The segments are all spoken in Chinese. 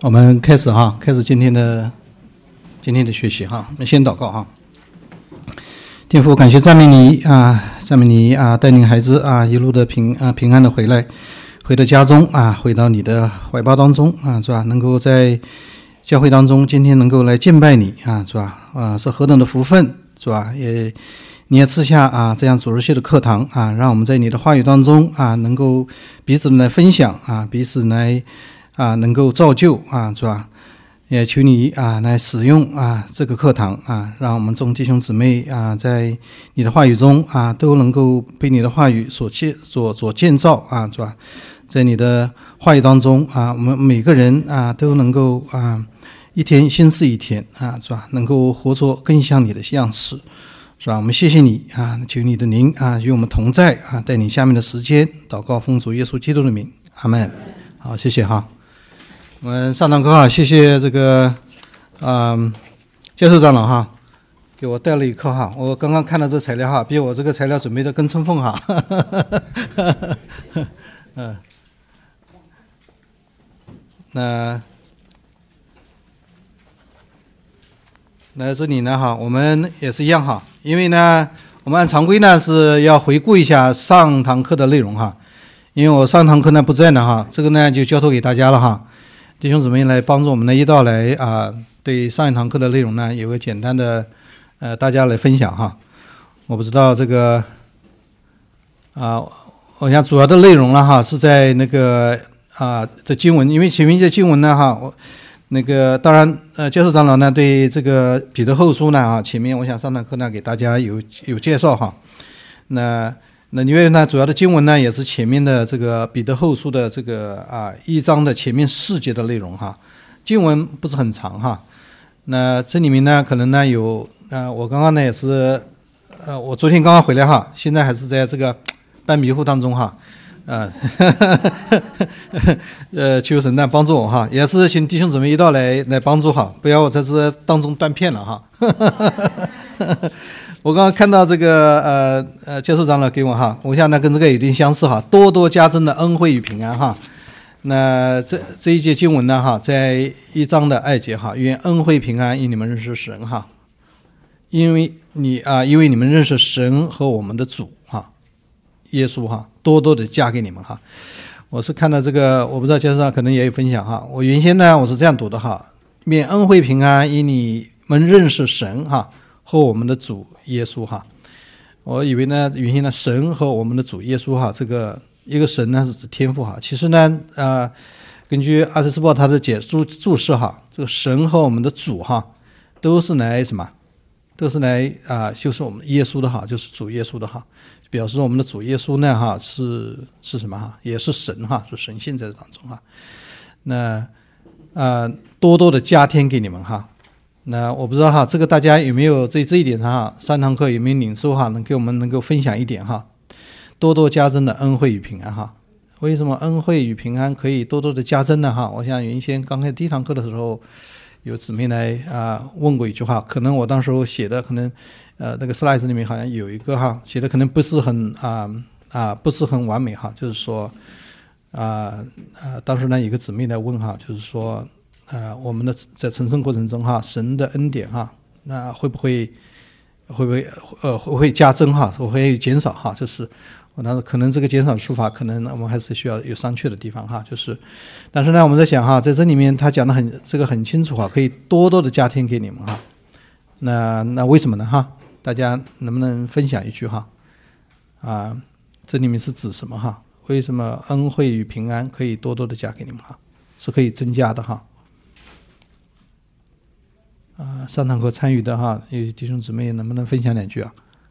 我们开始哈，开始今天的学习哈。我们先祷告哈。天父，感谢赞美你啊，赞美你啊，带领孩子啊一路的平安的回来，回到家中啊，回到你的怀抱当中啊，是吧？能够在教会当中今天能够来敬拜你啊，是吧？是何等的福分，是吧？你也赐下啊这样主日学的课堂啊，让我们在你的话语当中啊，能够彼此来分享啊，彼此来能够造就啊，是吧？也求你啊来使用啊这个课堂啊，让我们众弟兄姊妹啊在你的话语中啊都能够被你的话语所建造啊，是吧？在你的话语当中啊，我们每个人啊都能够一天新似一天啊，是吧？能够活出更像你的样式，是吧？我们谢谢你啊，求你的灵啊与我们同在啊，带领下面的时间祷告奉主耶稣基督的名，阿们。好，谢谢哈。我们上堂课哈，谢谢这个教授长老哈，给我带了一课哈。我刚刚看到这材料哈，比我这个材料准备的更充分哈。那这里呢哈，我们也是一样哈，因为呢，我们按常规呢是要回顾一下上堂课的内容哈。因为我上堂课呢不在呢哈，这个呢就交托给大家了哈。弟兄姊妹来帮助我们的一道来对上一堂课的内容呢有个简单的大家来分享哈。我不知道这个我想主要的内容了哈是在那个的经文，因为前面这经文呢哈，那个当然教授长老呢对这个彼得后书呢前面我想上堂课呢给大家有介绍哈。那因为呢，主要的经文呢也是前面的这个彼得后书的这个1章的前面4节的内容哈，经文不是很长哈。那这里面呢，可能呢有我刚刚呢也是我昨天刚刚回来哈，现在还是在这个半迷糊当中哈，求神呢帮助我哈，也是请弟兄姊妹一道来帮助哈，不要我在这当中断片了哈。我刚刚看到这个教授长老给我哈，我想呢跟这个有点相似哈，多多加增的恩惠与平安哈。那这一节经文呢哈，在1章的2节哈，愿恩惠平安因你们认识神哈，因为你们认识神和我们的主哈，耶稣哈，多多的加给你们哈。我是看到这个，我不知道教授长可能也有分享哈。我原先呢我是这样读的哈，愿恩惠平安因你们认识神哈和我们的主耶稣哈。我以为呢原先呢神和我们的主耶稣哈，这个一个神呢是指天父哈，其实呢根据阿斯斯报他的注释哈，这个神和我们的主哈都是来什么，都是来就是我们耶稣的哈，就是主耶稣的哈，表示我们的主耶稣呢哈是什么哈，也是神哈，是神性在这当中哈。那多多的加添给你们哈。那我不知道哈，这个大家有没有这一点上哈，上堂课有没有领受哈，给我们能够分享一点哈。多多加增的恩惠与平安哈。为什么恩惠与平安可以多多的加增呢哈？我想原先刚开始第1堂课的时候，有姊妹来问过一句话，可能我当时写的可能那个 slides 里面好像有一个哈，写的可能不是很不是很完美哈，就是说当时呢有个姊妹来问哈，就是说我们的在成圣过程中哈，神的恩典哈，那会不会加增哈，会减少哈？就是我当时可能这个减少的说法，可能我们还是需要有商榷的地方哈。就是，但是呢，我们在想哈，在这里面他讲的很清楚哈，可以多多的加添给你们哈。那为什么呢哈？大家能不能分享一句哈？这里面是指什么哈？为什么恩惠与平安可以多多的加给你们哈？是可以增加的哈。上堂课参与的哈，有弟兄姊妹能不能分享2句啊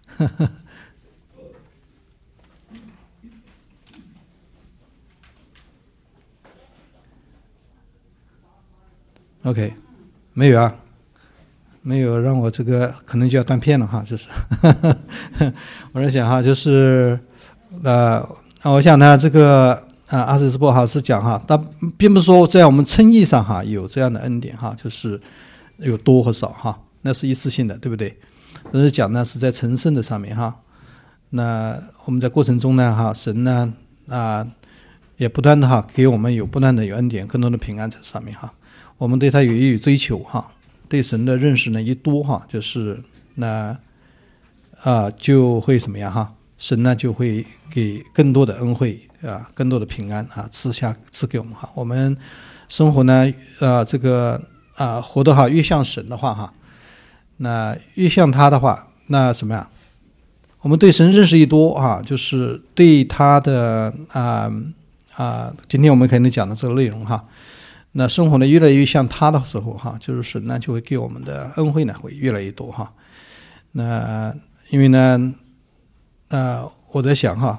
？OK， 没有啊，没有，让我这个可能就要断片了哈，就是我在想哈，就是我想呢，这个阿斯斯波哈是讲哈，但并不是说在我们称义上哈有这样的恩典哈，就是有多和少哈，那是一次性的，对不对？但是讲呢是在成圣的上面哈。那我们在过程中呢哈，神呢也不断的哈给我们不断的有恩典，更多的平安在上面哈。我们对他有追求哈，对神的认识呢一多哈，就是那就会什么样哈？神呢就会给更多的恩惠更多的平安赐给我们哈。我们生活呢这个活得哈越像神的话哈，那越像他的话，那什么呀？我们对神认识一多哈，就是对他的今天我们可能讲的这个内容哈，那生活呢越来越像他的时候哈，就是神呢就会给我们的恩惠呢会越来越多哈。那因为呢我在想哈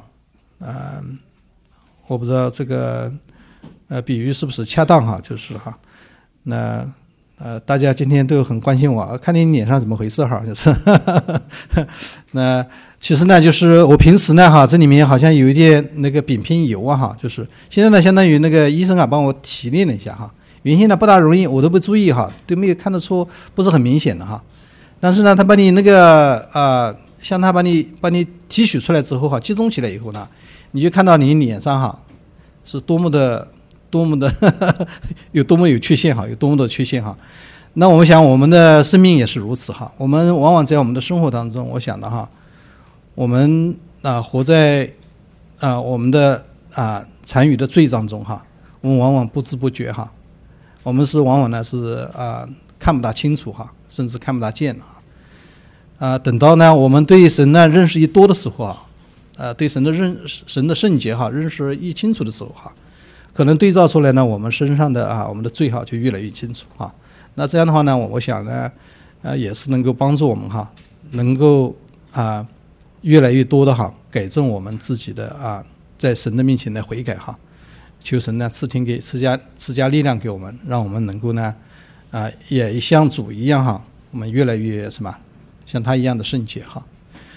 我不知道这个比喻是不是恰当哈，就是哈那大家今天都很关心我，看你脸上怎么回事哈，就是那其实呢就是我平时呢哈这里面好像有一点那个丙烯油哈，就是现在呢相当于那个医生帮我提炼了一下哈，原先呢不大容易，我都不注意哈，都没有看得出，不是很明显的哈，但是呢他把你那个像他把你提取出来之后哈，集中起来以后呢，你就看到你脸上哈是多么的有多么有缺陷哈，有多么的缺陷哈。那我们想我们的生命也是如此哈，我们往往在我们的生活当中，我想的哈，我们活在我们的残余的罪当中哈，我们往往不知不觉哈，我们是往往呢是看不大清楚哈，甚至看不大见哈。等到呢我们对神呢认识一多的时候对神的圣洁哈认识一清楚的时候哈，可能对照出来呢我们身上的我们的罪哈就越来越清楚哈。那这样的话呢，我想呢也是能够帮助我们哈，能够越来越多的哈改正我们自己的在神的面前的悔改哈，求神呢赐加力量给我们，让我们能够呢也像主一样哈，我们越来越什么像他一样的圣洁哈。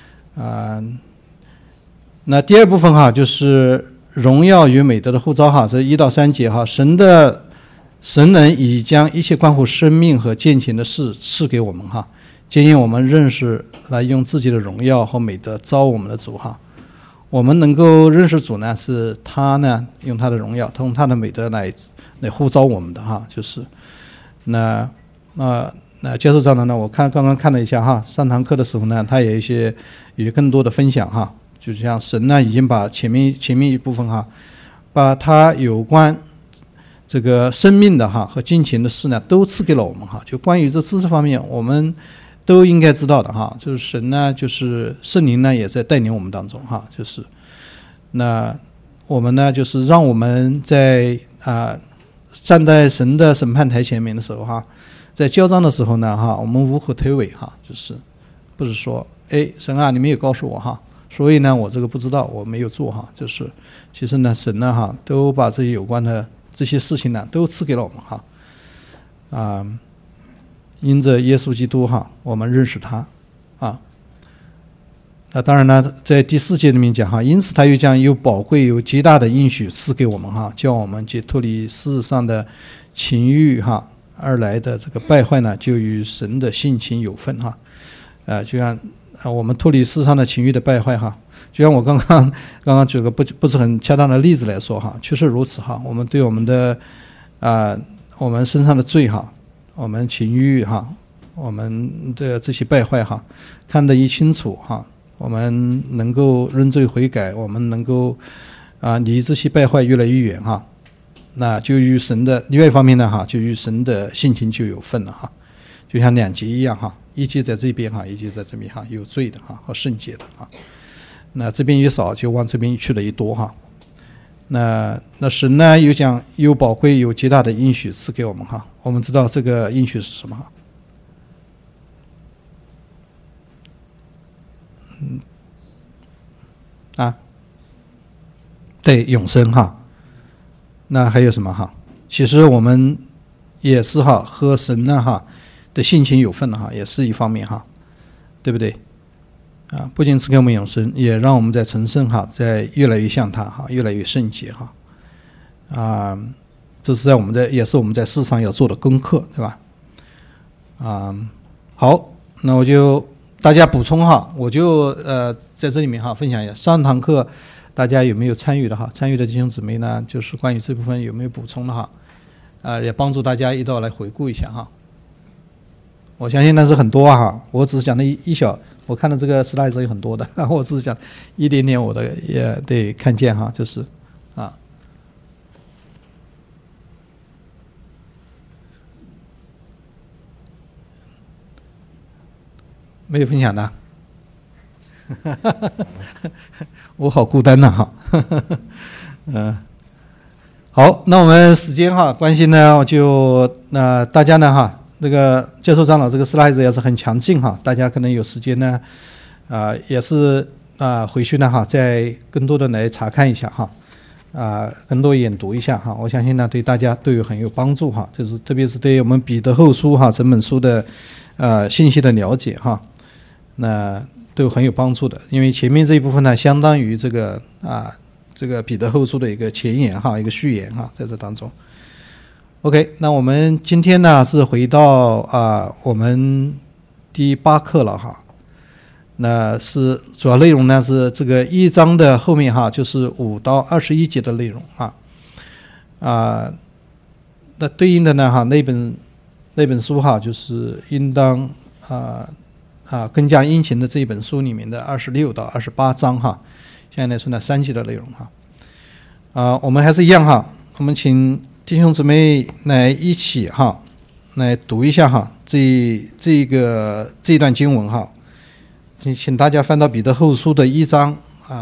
那第二部分哈就是荣耀与美德的呼召哈，这1到3节哈，神能已将一切关乎生命和见前的事赐给我们哈，建议我们认识来用自己的荣耀和美德招我们的主哈。我们能够认识主呢，是他呢用他的荣耀，用他的美德来呼召我们的哈，就是那教授长呢，我刚刚看了一下哈，上堂课的时候呢，他有更多的分享哈，就像神呢已经把前面一部分哈，把他有关这个生命的哈和金钱的事呢都赐给了我们哈，就关于这知识方面我们都应该知道的哈，就是神呢就是圣灵呢也在带领我们当中哈，就是那我们呢就是让我们在站在神的审判台前面的时候哈，在交账的时候呢哈，我们无可推诿哈，就是不是说神你没有告诉我哈，所以呢我这个不知道，我没有做哈，就是其实呢神呢哈都把这些有关的这些事情呢都赐给了我们哈因着耶稣基督哈我们认识他当然呢在第4节里面讲哈，因此他又将有宝贵有极大的应许赐给我们哈，叫我们解脱离世上的情欲哈，而来的这个败坏呢就与神的性情有份哈就像我们脱离世上的情欲的败坏哈，就像我刚刚举个不是很恰当的例子来说哈，确实如此哈，我们对我们的我们身上的罪哈，我们情欲哈，我们的这些败坏哈，看得一清楚哈，我们能够认罪悔改，我们能够离这些败坏越来越远哈，那就与神的另外一方面呢哈，就与神的性情就有份了哈，就像2节一样哈，一节在这边哈，一节在这边哈，有罪的哈和圣洁的哈，那这边一少就往这边去了一多哈，那神呢又讲有宝贵有极大的应许赐给我们哈，我们知道这个应许是什么哈对，永生哈，那还有什么哈，其实我们也是哈和神呢哈的性情有份的哈，也是一方面哈，对不对不仅赐给我们永生，也让我们在成圣哈，在越来越像他哈，越来越圣洁哈这是也是我们在世上要做的功课，对吧好，那我就大家补充哈，我就在这里面哈分享一下上堂课大家有没有参与的哈？参与的弟兄姊妹呢，就是关于这部分有没有补充的哈？也帮助大家一道来回顾一下哈。我相信那是很多哈，我只是讲了一小，我看到这个slide有很多的，我只是讲一点点我的也得看见哈，就是啊，没有分享的，我好孤单呐哈，好，那我们时间哈关系呢，我就大家呢哈。这个教授长老这个 slide 也是很强劲哈，大家可能有时间呢，也是回去呢哈，再更多的来查看一下哈，更多研读一下哈，我相信呢对大家都有很有帮助哈，就是特别是对我们彼得后书哈整本书的信息的了解哈，那都很有帮助的，因为前面这一部分呢相当于这个彼得后书的一个前言哈，一个序言哈，在这当中。OK， 那我们今天呢是回到我们第8课了哈。那是主要内容呢是这个1章的后面哈，就是5到21节的内容那对应的呢哈，那本书哈，就是应当更加殷勤的这一本书里面的26到28章哈，现在来说呢3节的内容哈。我们还是一样哈，我们请弟兄姊妹来一起哈，来读一下哈，这一段经文哈，请大家翻到彼得后书的1章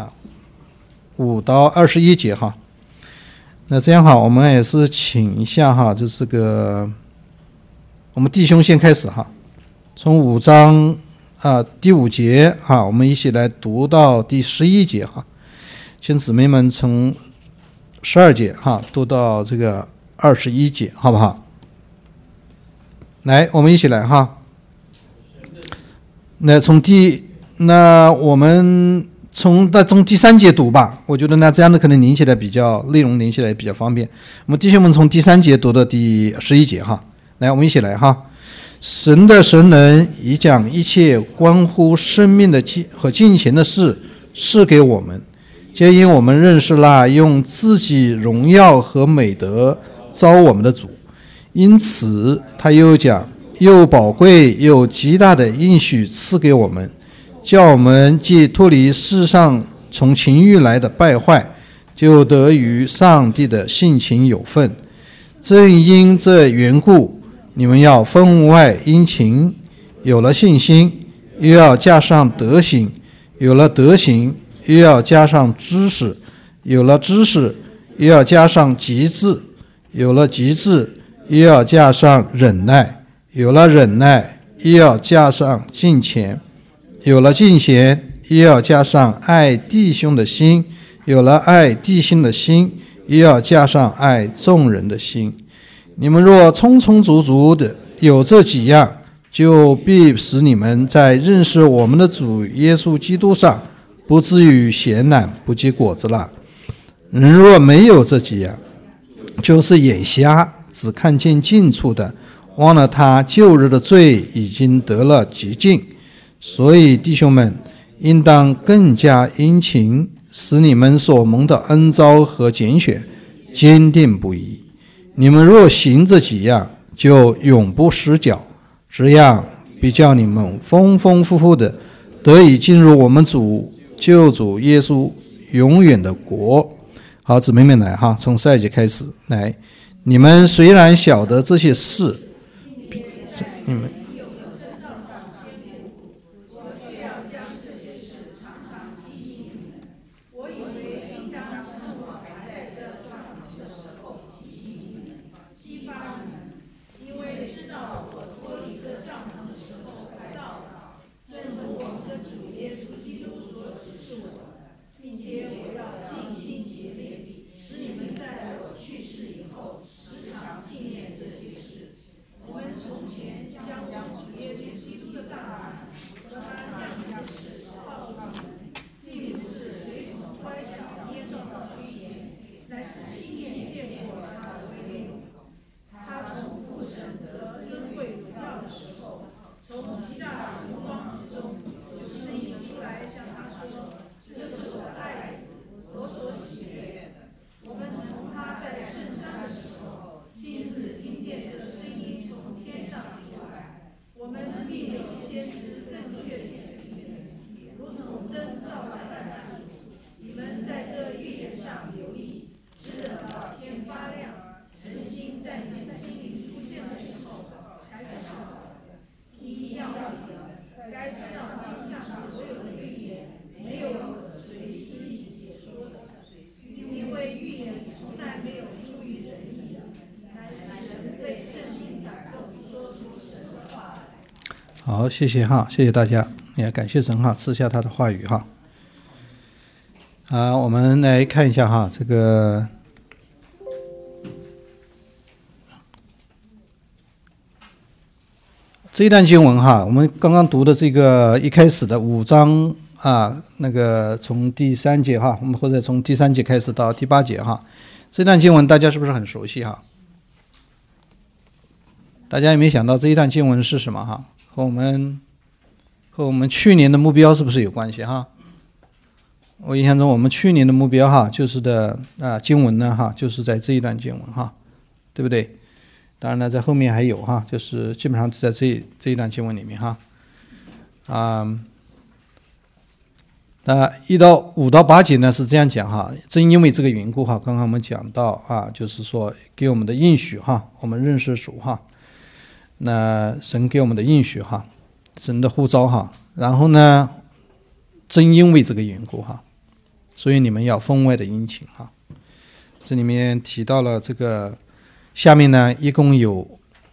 5到21节哈。那这样哈，我们也是请一下哈，就是我们弟兄先开始哈，从5章第5节哈，我们一起来读到第11节哈，请姊妹们从12节哈读到这个21节，好不好？来，我们一起来哈。我们从第3节读吧，我觉得呢这样的可能连起来内容连起来比较方便。我们弟兄们从第3节读到第11节哈。来，我们一起来哈。神的神能已将一切关乎生命的和金钱的事赐给我们，皆因我们认识那用自己荣耀和美德招我们的主，因此他又讲又宝贵又极大的应许赐给我们，叫我们既脱离世上从情欲来的败坏，就得与上帝的性情有份。正因这缘故，你们要分外殷勤，有了信心，又要加上德行，有了德行，又要加上知识，有了知识，又要加上极致，有了极致，又要加上忍耐，有了忍耐，又要加上敬虔，有了敬虔，又要加上爱弟兄的心，有了爱弟兄的心，又要加上爱众人的心。你们若充充足足的有这几样，就必使你们在认识我们的主耶稣基督上不至于闲懒不结果子了。人若没有这几样，就是眼瞎，只看见近处的，忘了他旧日的罪已经得了洁净。所以弟兄们，应当更加殷勤，使你们所蒙的恩召和拣选坚定不移。你们若行这几样，就永不失脚，这样必叫你们丰丰富富的得以进入我们救主耶稣永远的国。好，姊妹们来哈，从下一节开始来。你们虽然晓得这些事，你们好，谢谢哈，谢谢大家，也感谢神哈赐下他的话语哈。我们来看一下哈，这个这一段经文哈，我们刚刚读的这个一开始的5章啊，那个从第3节哈，我们或者从第3节开始到第8节哈，这段经文大家是不是很熟悉哈？大家有没有想到这一段经文是什么哈？和我们去年的目标是不是有关系哈？我印象中我们去年的目标哈，就是经文呢哈，就是在这一段经文哈，对不对？当然呢，在后面还有哈，就是基本上在这一段经文里面哈，那5到8节呢是这样讲哈，正因为这个缘故哈，刚刚我们讲到啊，就是说给我们的应许哈，我们认识主哈，那神给我们的应许哈，神的呼召哈，然后呢，正因为这个缘故哈，所以你们要分外的殷勤哈。这里面提到了这个。下面呢，一共有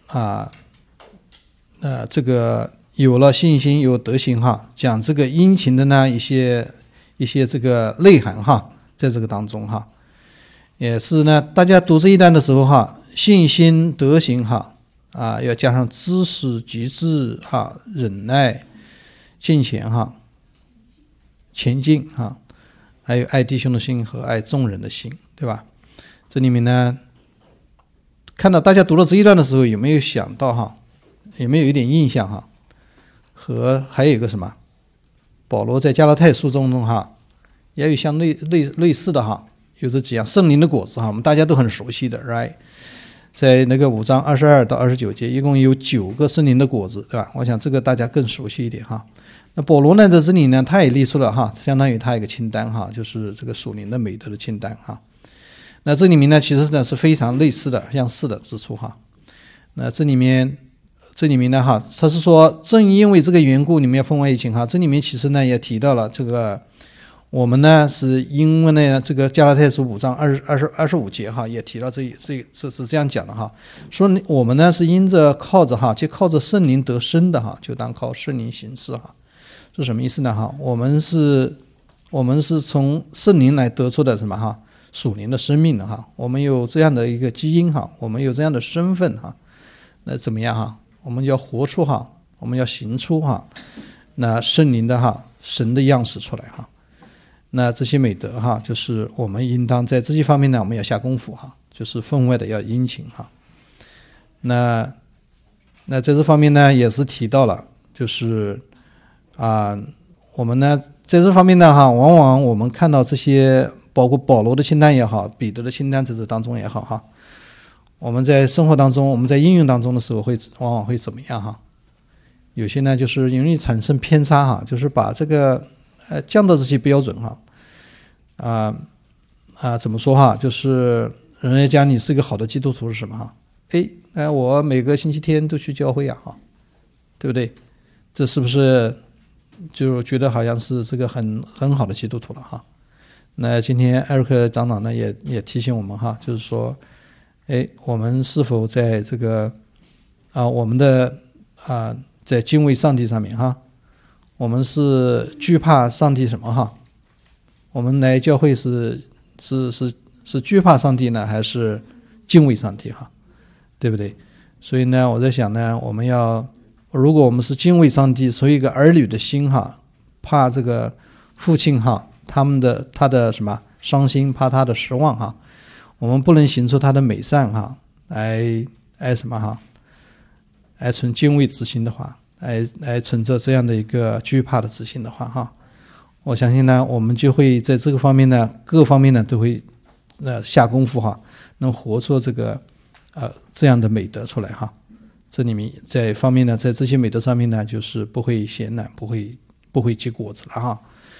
这个有了信心，有德行哈，讲这个殷勤的呢一些这个内涵哈，在这个当中哈，也是呢，大家读这一段的时候哈，信心、德行哈要加上知识、节制哈、忍耐、敬虔哈、前进哈，还有爱弟兄的心和爱众人的心，对吧？这里面呢。看到大家读了这一段的时候，有没有想到哈？有没有一点印象哈？和还有一个什么？保罗在加拉太书中哈，也有相类似的哈，有这几样圣灵的果子哈，我们大家都很熟悉的 ，right？ 在那个5章22到29节，一共有9个圣灵的果子，对吧？我想这个大家更熟悉一点哈。那保罗呢，在这里呢，他也列出了哈，相当于他一个清单哈，就是这个属灵的美德的清单哈。那这里面呢，其实呢是非常类似的、相似的之处哈。那这里面呢哈，他是说正因为这个缘故，你们要分外殷勤哈。这里面其实呢也提到了这个，我们呢是因为呢这个加拉太书5章25节哈，也提到这是这样讲的哈，说我们呢是因着靠着圣灵得生的哈，就当靠圣灵行事哈。是什么意思呢哈？我们是从圣灵来得出的什么哈？属灵的生命的哈，我们有这样的一个基因哈，我们有这样的身份哈，那怎么样哈？我们要活出哈，我们要行出哈，那圣灵的哈，神的样式出来哈。那这些美德哈，就是我们应当在这些方面呢，我们要下功夫哈，就是分外的要殷勤哈。那在这方面呢，也是提到了，就是我们呢在这方面呢哈，往往我们看到这些。包括保罗的清单也好，彼得的清单在这当中也好哈，我们在生活当中，我们在应用当中的时候往往会怎么样哈？有些呢就是容易产生偏差哈，就是把这个降到这些标准哈，怎么说哈？就是人家讲你是个好的基督徒是什么哈？我每个星期天都去教会啊哈，对不对？这是不是就觉得好像是这个很好的基督徒了哈？那今天艾瑞克长老呢也提醒我们哈，就是说，我们是否在这个我们的在敬畏上帝上面哈，我们是惧怕上帝什么哈？我们来教会是惧怕上帝呢，还是敬畏上帝哈？对不对？所以呢，我在想呢，如果我们是敬畏上帝，所以一个儿女的心哈，怕这个父亲哈。他的什么伤心，怕他的失望哈，我们不能行出他的美善哈，来什么哈，来存敬畏之心的话，来存着这样的一个惧怕的之心的话哈，我相信呢，我们就会在这个方面呢，各方面呢都会下功夫哈，能活出这个这样的美德出来哈。这里面在方面呢，在这些美德上面呢，就是不会显懒，不会结果子了哈。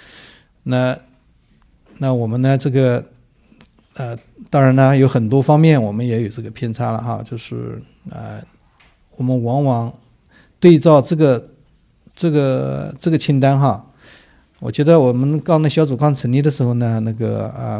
那我们呢？这个当然呢，有很多方面我们也有这个偏差了哈。就是我们往往对照这个清单哈。我觉得我们那小组刚成立的时候呢，那个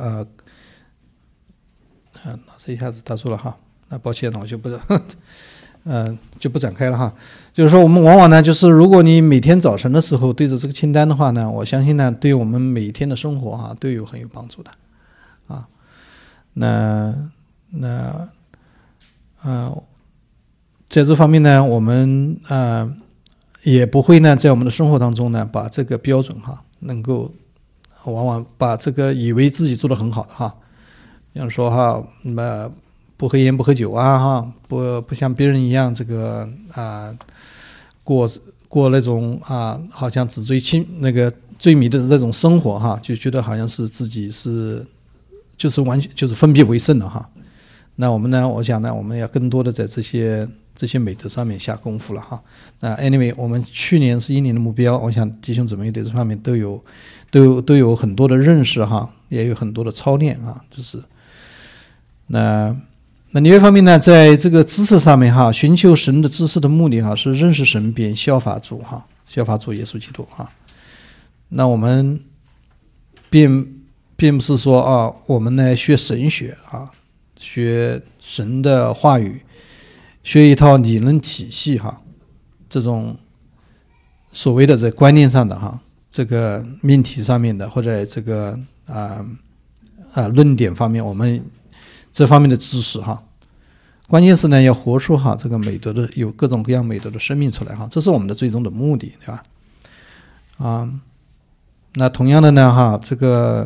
脑子一下子打住了哈。那抱歉了，我就不是就不展开了哈。就是说我们往往呢，就是如果你每天早晨的时候对着这个清单的话呢，我相信呢，对我们每一天的生活哈都有很有帮助的啊。在这方面呢，我们也不会呢在我们的生活当中呢把这个标准哈能够往往把这个以为自己做得很好的哈，像说哈不喝烟不喝酒啊哈，不像别人一样这个过那种好像纸那个追迷的那种生活哈，就觉得好像是自己是就是完全就是分别为圣的哈。那我们呢，我想呢，我们要更多的在这些美德上面下功夫了哈。那 anyway， 我们去年是1年的目标，我想弟兄姊妹对这方面都有很多的认识哈，也有很多的操练啊，就是那另一方面呢，在这个知识上面哈，寻求神的知识的目的哈，是认识神并效法主哈，效法主耶稣基督哈。那我们并不是说我们呢学神学啊，学神的话语，学一套理论体系哈，这种所谓的在观念上的哈，这个命题上面的或者这个论点方面，我们这方面的知识哈，关键是呢要活出哈这个美德的，有各种各样美德的生命出来哈，这是我们的最终的目的，对吧？那同样的呢哈，这个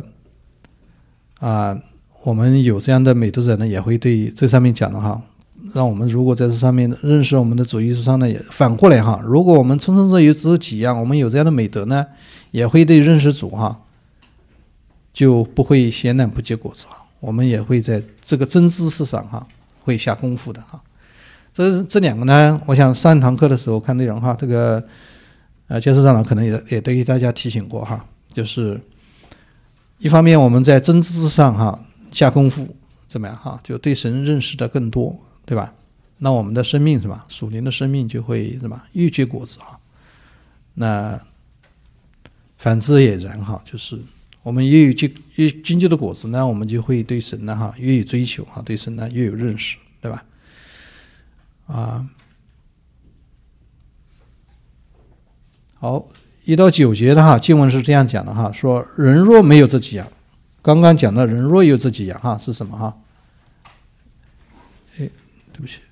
我们有这样的美德者呢，也会对这上面讲的哈，让我们如果在这上面认识我们的主耶稣上呢，也反过来哈，如果我们从中只有几样，我们有这样的美德呢，也会对认识主哈，就不会闲懒不结果子哈。我们也会在这个真知识上哈，会下功夫的哈。这两个呢，我想上堂课的时候看内容哈，这个教授长老可能也对大家提醒过哈，就是一方面我们在真知识上哈下功夫怎么样哈，就对神认识的更多，对吧？那我们的生命是吧，属灵的生命就会是吧越结果子哈。那反之也然哈，就是我们越经济的果子呢，我们就会对神呢哈越有追求哈，对神呢越有认识，对吧？好，1到9节的哈经文是这样讲的哈，说人若没有这几样，刚刚讲的人若有这几样哈是什么哈？对不起，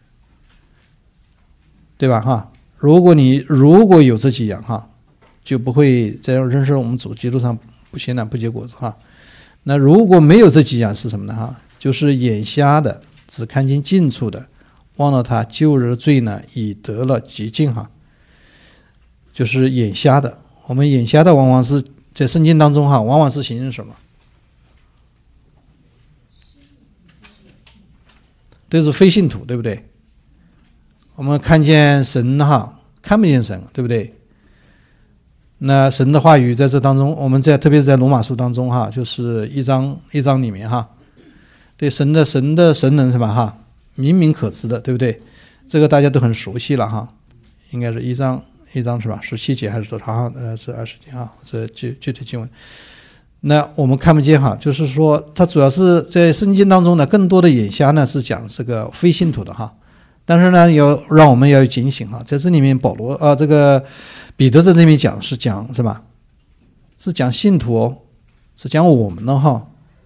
对吧哈？如果有这几样哈，就不会在认识我们主基督上不闲懒不结果子哈。那如果没有这几样是什么呢哈？就是眼瞎的，只看见近处的，忘了他旧日罪呢，已得了洁净哈。就是眼瞎的，我们眼瞎的往往是在圣经当中哈，往往是形容什么？都是非信徒，对不对？我们看见神哈，看不见神，对不对？那神的话语在这当中，我们特别是在罗马书当中哈，就是一章里面哈，对神的神能是吧哈，明明可知的，对不对？这个大家都很熟悉了哈，应该是一章是吧？17节还是多少哈？是20节哈，这具体经文。那我们看不见哈，就是说它主要是在圣经当中呢，更多的眼瞎呢是讲这个非信徒的哈，但是呢要让我们要有警醒哈，在这里面保罗这个彼得在这里面讲是吧？是讲信徒哦，是讲我们的哈。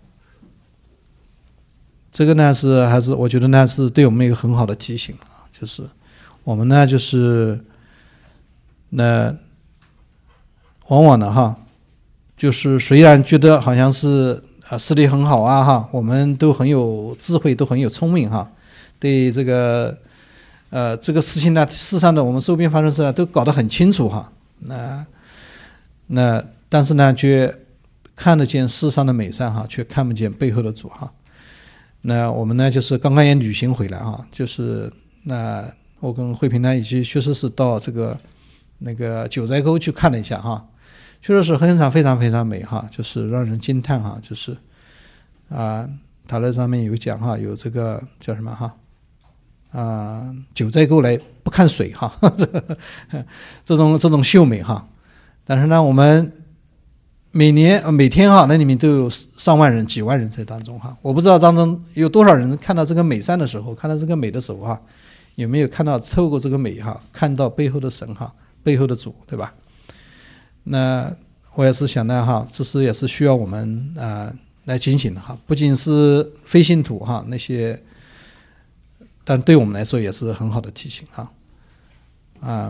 这个呢还是我觉得呢是对我们一个很好的提醒啊，就是我们呢就是那往往的哈。就是虽然觉得好像是视力很好啊哈，我们都很有智慧，都很有聪明哈，对这个这个事情呢，世上的我们周边发生事呢都搞得很清楚哈。那但是呢，却看得见世上的美善哈，却看不见背后的主哈。那我们呢，就是刚刚也旅行回来哈，就是那我跟慧萍呢，以及确实是到这个那个九寨沟去看了一下哈。确实是非常非常非常美哈，就是让人惊叹哈，就是他那上面有讲哈，有这个叫什么哈九寨沟来不看水哈，这种秀美哈。但是呢，我们每天哈，那里面都有上万人、几万人在当中哈。我不知道当中有多少人看到这个美善的时候，看到这个美的时候哈， 有没有看到透过这个美哈，看到背后的神哈，背后的主，对吧？那我也是想呢哈，这是也是需要我们来警醒的哈，不仅是非信徒哈那些，但对我们来说也是很好的提醒哈。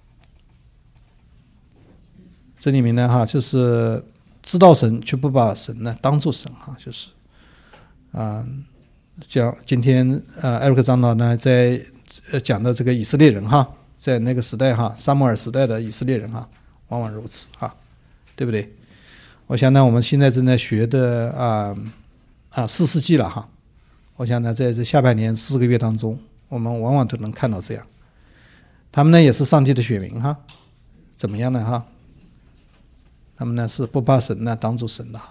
这里面呢哈，就是知道神却不把神呢当作神哈，就是讲今天艾瑞克长老呢在讲的这个以色列人哈，在那个时代哈，撒母耳时代的以色列人哈，往往如此哈，对不对？我想呢，我们现在正在学的4世纪了哈，我想呢，在这下半年4个月当中，我们往往都能看到这样，他们呢也是上帝的选民哈，怎么样呢哈？他们呢是不把神呢当作神的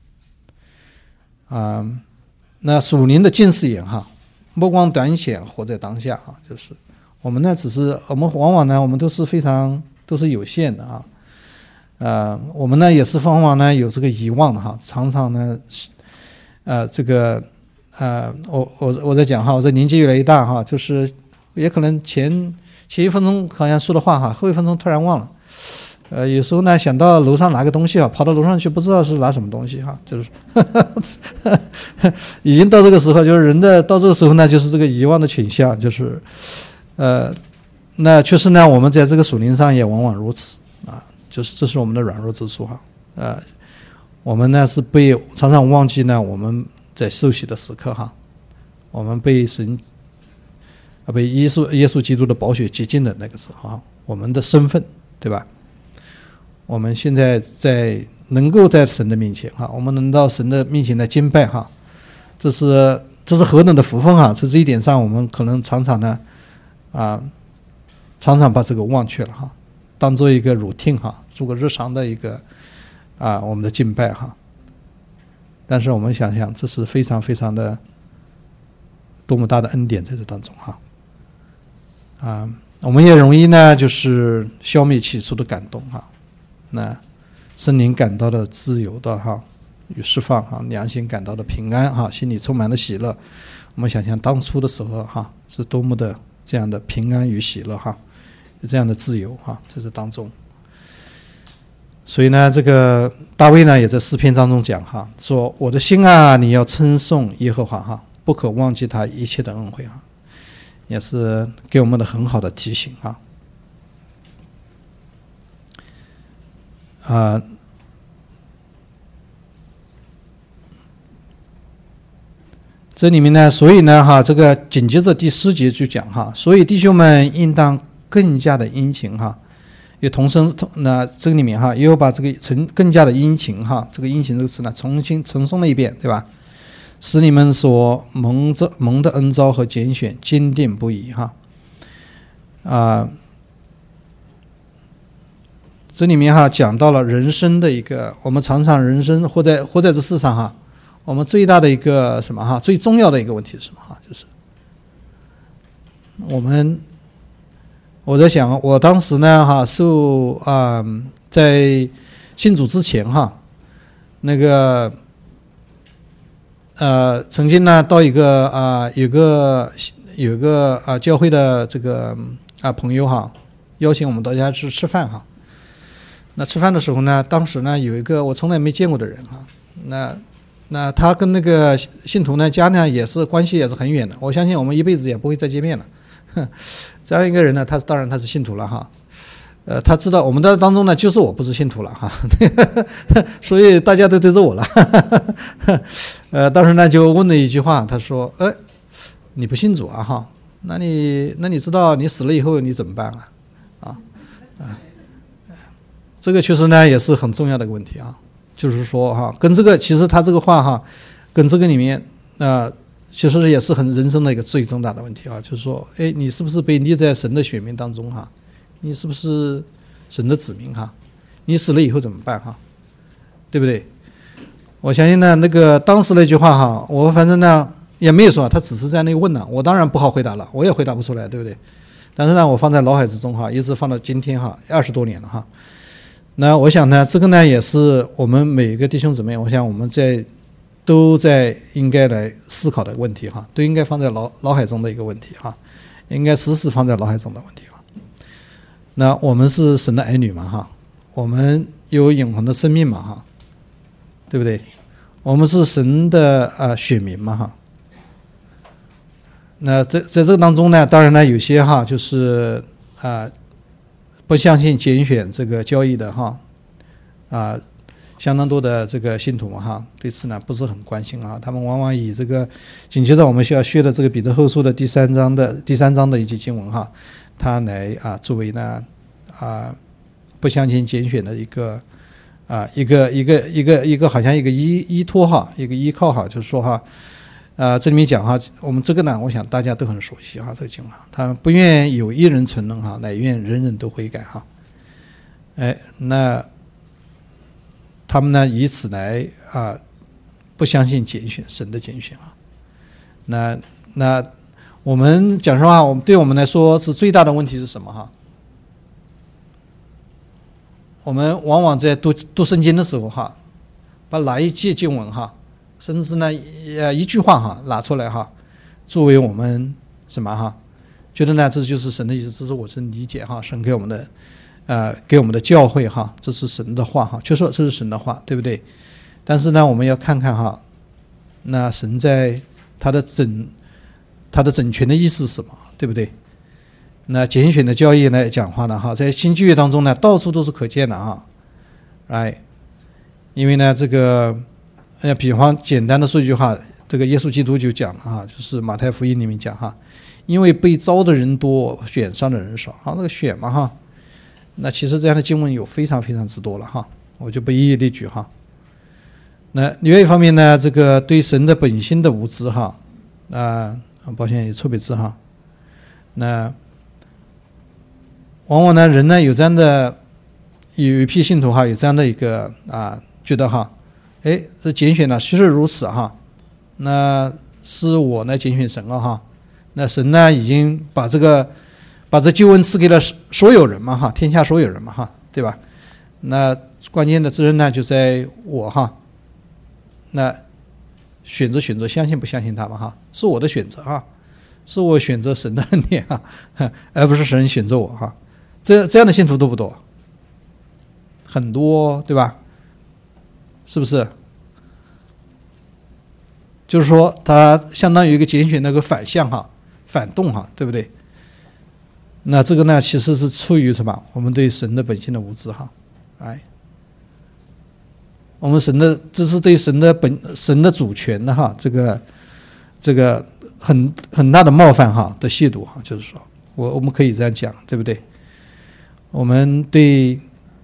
哈，那属灵的近视眼哈，目光短浅，活在当下哈，就是我们呢我们往往呢我们都是有限的我们呢也是往往呢有这个遗忘的哈，常常呢这个我在讲哈，我这年纪越来越大哈，就是也可能前1分钟好像说的话哈，后1分钟突然忘了。有时候呢想到楼上拿个东西跑到楼上去不知道是拿什么东西哈，就是已经到这个时候，就是人的到这个时候呢，就是这个遗忘的倾向，就是那确实呢，我们在这个属灵上也往往如此就是这是我们的软弱之处哈，我们呢是常常忘记呢我们在受洗的时刻哈，我们被神被耶稣基督的宝血洁净的那个时候我们的身份，对吧？我们现在能够在神的面前哈，我们能到神的面前来敬拜哈，这是何等的福分哈！在这一点上，我们可能常常呢常常把这个忘却了哈，当做一个 routine 哈，做个日常的一个我们的敬拜哈。但是我们想想，这是非常非常的多么大的恩典在这当中哈我们也容易呢就是消灭起初的感动哈。那圣灵感到的自由的与释放良心感到的平安心里充满了喜乐。我们想想当初的时候是多么的这样的平安与喜乐这样的自由在这当中。所以呢，这个大卫呢也在诗篇当中讲说我的心你要称颂耶和华不可忘记他一切的恩惠也是给我们的很好的提醒这里面呢，所以呢这个紧接着第4节就讲所以弟兄们应当更加的殷勤也同声那这个里面也有把这个更加的殷勤这个殷勤这个词呢重新重诵了一遍，对吧？使你们所蒙的恩召和拣选坚定不移这里面讲到了人生的一个，我们常常人生活在这世上我们最大的一个什么最重要的一个问题是什么就是我在想我当时呢在信主之前那个曾经呢到一个有个教会的这个朋友邀请我们大家去吃饭那吃饭的时候呢，当时呢有一个我从来没见过的人那他跟那个信徒呢家呢也是关系也是很远的，我相信我们一辈子也不会再见面了。这样一个人呢，当然他是信徒了他知道我们的当中呢就是我不是信徒了所以大家都对着我了。当时呢就问了一句话，他说你不信主那你知道你死了以后你怎么办这个确实呢也是很重要的一个问题就是说跟这个其实他这个话跟这个里面其实也是很人生的一个最重大的问题就是说你是不是被立在神的选民当中你是不是神的子民你死了以后怎么办对不对？我相信呢那个当时那句话我反正呢也没有说，他只是在那个问我当然不好回答了，我也回答不出来，对不对？但是呢我放在脑海之中一直放到今天20多年了那我想呢这个呢也是我们每一个弟兄姊妹，我想我们都在应该来思考的问题都应该放在脑海中的一个问题应该时时放在脑海中的问题啊。那我们是神的儿女嘛哈，我们有永恒的生命嘛哈，对不对？我们是神的选民嘛哈。那在这个当中呢，当然呢有些哈就是不相信拣选这个教义的哈相当多的这个信徒嘛哈，对此呢不是很关心啊。他们往往以这个紧接着我们需要学的这个彼得后书的第三章的一节经文哈，他来作为呢不相信拣选的一个好像一个依托哈，一个依靠哈，就是说哈这里面讲哈，我们这个呢，我想大家都很熟悉哈，这个经文，他不愿有一人存能哈，乃愿人人都悔改哈。那他们呢以此来不相信拣选神的拣选啊。那我们讲实话，对我们来说是最大的问题是什么哈？我们往往在读圣经的时候哈，把哪一节经文哈，甚至呢一句话哈拿出来哈，作为我们什么哈，觉得呢这就是神的意思，这是我是理解哈，神给我们的教诲哈，这是神的话哈，确实这是神的话，对不对？但是呢，我们要看看哈，那神在他的整全的意思是什么，对不对？那拣选的教义来讲话呢哈，在新旧约当中呢，到处都是可见的啊，因为呢这个比方简单的说一句话，这个耶稣基督就讲了哈，就是马太福音里面讲哈，因为被招的人多，选上的人少，那个选嘛哈。那其实这样的经文有非常非常之多了哈，我就不一一列举哈。那另外一方面呢，这个对神的本性的无知哈，抱歉有错别字哈。那往往呢，人呢有这样的有一批信徒哈，有这样的一个觉得哈，这拣选呢虽是如此哈，那是我来拣选神了哈，那神呢已经把这救恩赐给了所有人嘛哈，天下所有人嘛哈，对吧？那关键的责任呢就在我哈，那选择相信不相信他嘛哈，是我的选择哈，是我选择神的恩典哈，而不是神选择我哈。这样的信徒多不多？很多，对吧？是不是？就是说，它相当于一个拣选那个反向哈，反动哈，对不对？那这个呢，其实是出于什么？我们对神的本性的无知哈，我们这是对神的主权的哈，这个很大的冒犯哈的亵渎哈，就是说我们可以这样讲，对不对？我们对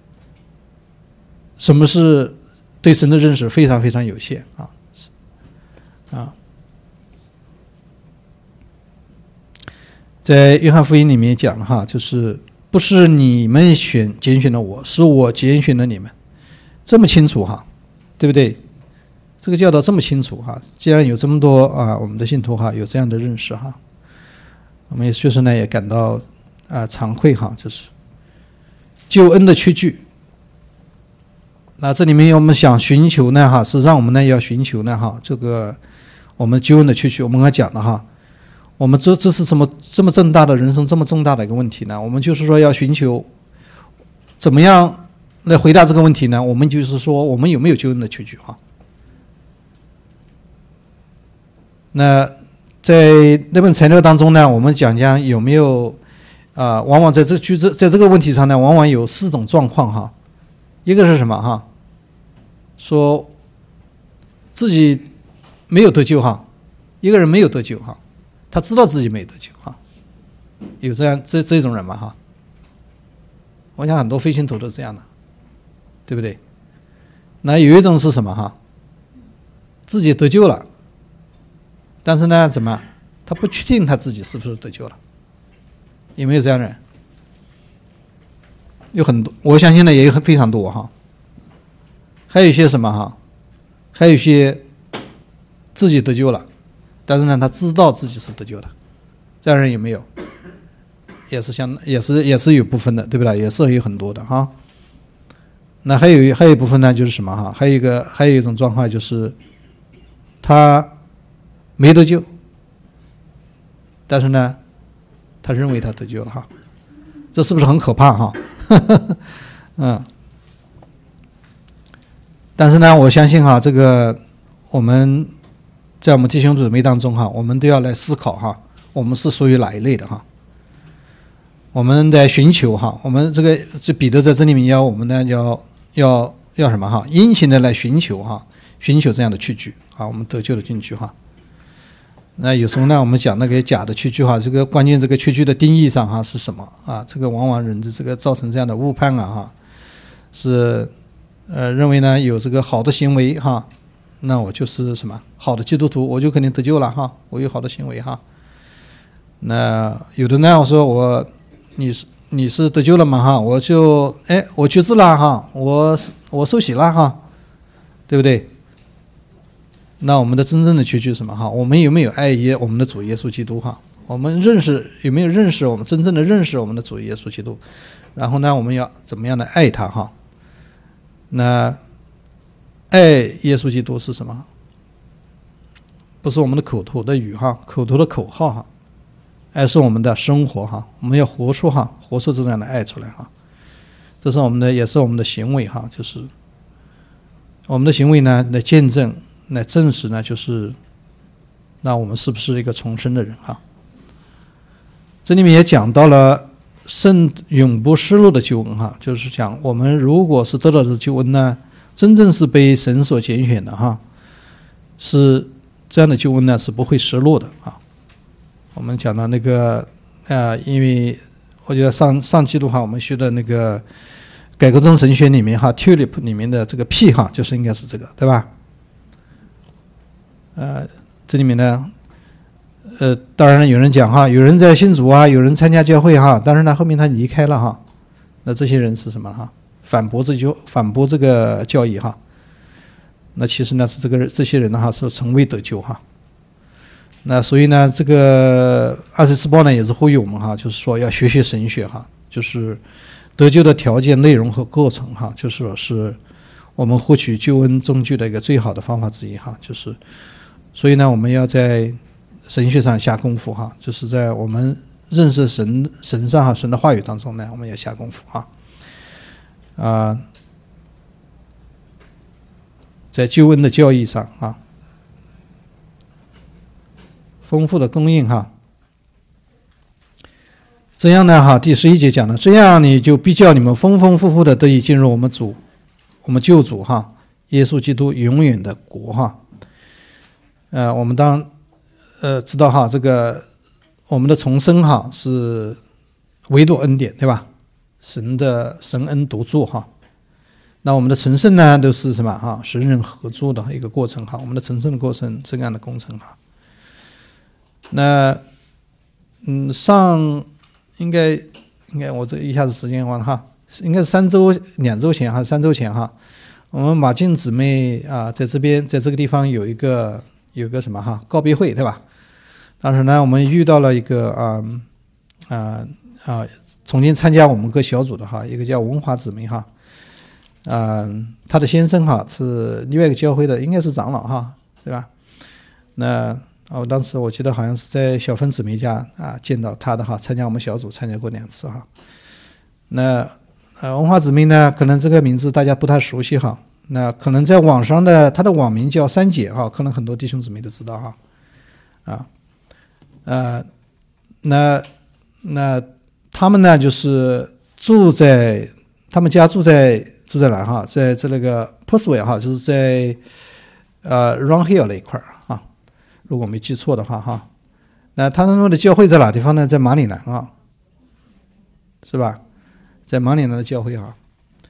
什么是对神的认识非常非常有限在约翰福音里面讲了哈，就是不是你们拣选了我，是我拣选了你们，这么清楚哈，对不对？这个教导这么清楚哈，既然有这么多我们的信徒哈有这样的认识哈，我们也确实呢也感到惭愧哈，就是救恩的确据。那这里面我们想寻求呢哈，实际上我们呢要寻求呢哈，这个我们救恩的确据，我们刚才讲了哈，我们这是什么这么重大的人生这么重大的一个问题呢？我们就是说要寻求怎么样来回答这个问题呢？我们就是说我们有没有救恩的确据哈？那在那本材料当中呢，我们讲有没有往往在这个问题上呢，往往有4种状况哈。一个是什么哈？说自己没有得救哈，一个人没有得救哈，他知道自己没有得救哈，有这种人吗哈？我想很多非信徒都是这样的，对不对？那有一种是什么哈？自己得救了，但是呢怎么他不确定他自己是不是得救了？有没有这样的人？有很多，我相信呢也有非常多哈。还有一些什么哈？还有一些自己得救了，但是呢他知道自己是得救的，这样人有没有？也是有部分的，对不对？也是有很多的哈。那还有一部分呢，就是什么哈？还有一种状况就是他没得救，但是呢他认为他得救了哈，这是不是很可怕哈？但是呢，我相信哈，这个我们在我们弟兄姊妹当中哈，我们都要来思考哈，我们是属于哪一类的哈？我们在寻求哈，我们这彼得在这里面要我们呢要什么哈？殷勤的来寻求哈，寻求这样的器具啊，我们得救的进去哈。那有时候呢，我们讲那个假的器具哈，这个关键这个器具的定义上哈是什么啊？这个往往人的这个造成这样的误判啊哈，是认为呢有这个好的行为哈。那我就是什么好的基督徒，我就肯定得救了哈，我有好的行为哈。那有的呢，我说你是得救了嘛哈，我觉知了哈，我受洗了哈，对不对？那我们的真正的区距是什么哈？我们有没有爱我们的主耶稣基督哈？我们有没有真正的认识我们的主耶稣基督？然后呢，我们要怎么样的爱他哈？那爱耶稣基督是什么？不是我们的口头的语哈，口头的口号哈，而是我们的生活哈。我们要活出这样的爱出来哈。这是也是我们的行为哈，就是我们的行为呢，来见证、来证实呢，就是那我们是不是一个重生的人哈？这里面也讲到了永不失落的救恩哈，就是讲我们如果是得到的救恩呢，真正是被神所拣选的哈，是这样的救恩呢是不会失落的啊。我们讲到那个因为我觉得上季度哈，我们学的那个改革宗神学里面哈 ，tulip 里面的这个 P 哈，就是应该是这个对吧？这里面呢，当然有人讲哈，有人在信主啊，有人参加教会哈，但是呢后面他离开了哈，那这些人是什么哈？反驳这个教义哈，那其实呢是这些人呢哈是从未得救哈。那所以呢，这个24报呢也是呼吁我们哈，就是说要学习神学哈，就是得救的条件、内容和过程哈，就是说是我们获取救恩证据的一个最好的方法之一哈，就是所以呢，我们要在神学上下功夫哈，就是在我们认识神上哈，神的话语当中呢，我们要下功夫哈。在救恩的教义上啊，丰富的供应哈，这样呢哈，第11节讲了，这样你就必叫你们丰丰富富的得以进入我们救主哈，耶稣基督永远的国哈。我们知道哈，这个我们的重生哈是唯独恩典对吧？神恩独作哈。那我们的成圣呢，都是什么哈？神人合作的一个过程哈。我们的成圣的过程，这样的工程哈。那应该我这一下子时间忘了哈，应该是2周前哈，3周前哈，我们马静姊妹啊，在这个地方有一个什么哈告别会对吧？当时呢，我们遇到了一个重新参加我们各小组的哈，一个叫文华姊妹哈，他的先生哈是另外一个教会的，应该是长老哈，对吧？那当时我记得好像是在小芬姊妹家见到他的哈，参加我们小组参加过2次哈。那文华姊妹呢，可能这个名字大家不太熟悉哈，那可能在网上的他的网名叫三姐哈，可能很多弟兄姊妹都知道哈。那他们呢就是他们家住在哪哈，在那个 Poswell 哈，就是在Round Hill 那一块啊，如果没记错的话哈。那他们的教会在哪地方呢？在马里兰啊，是吧？在马里兰的教会哈。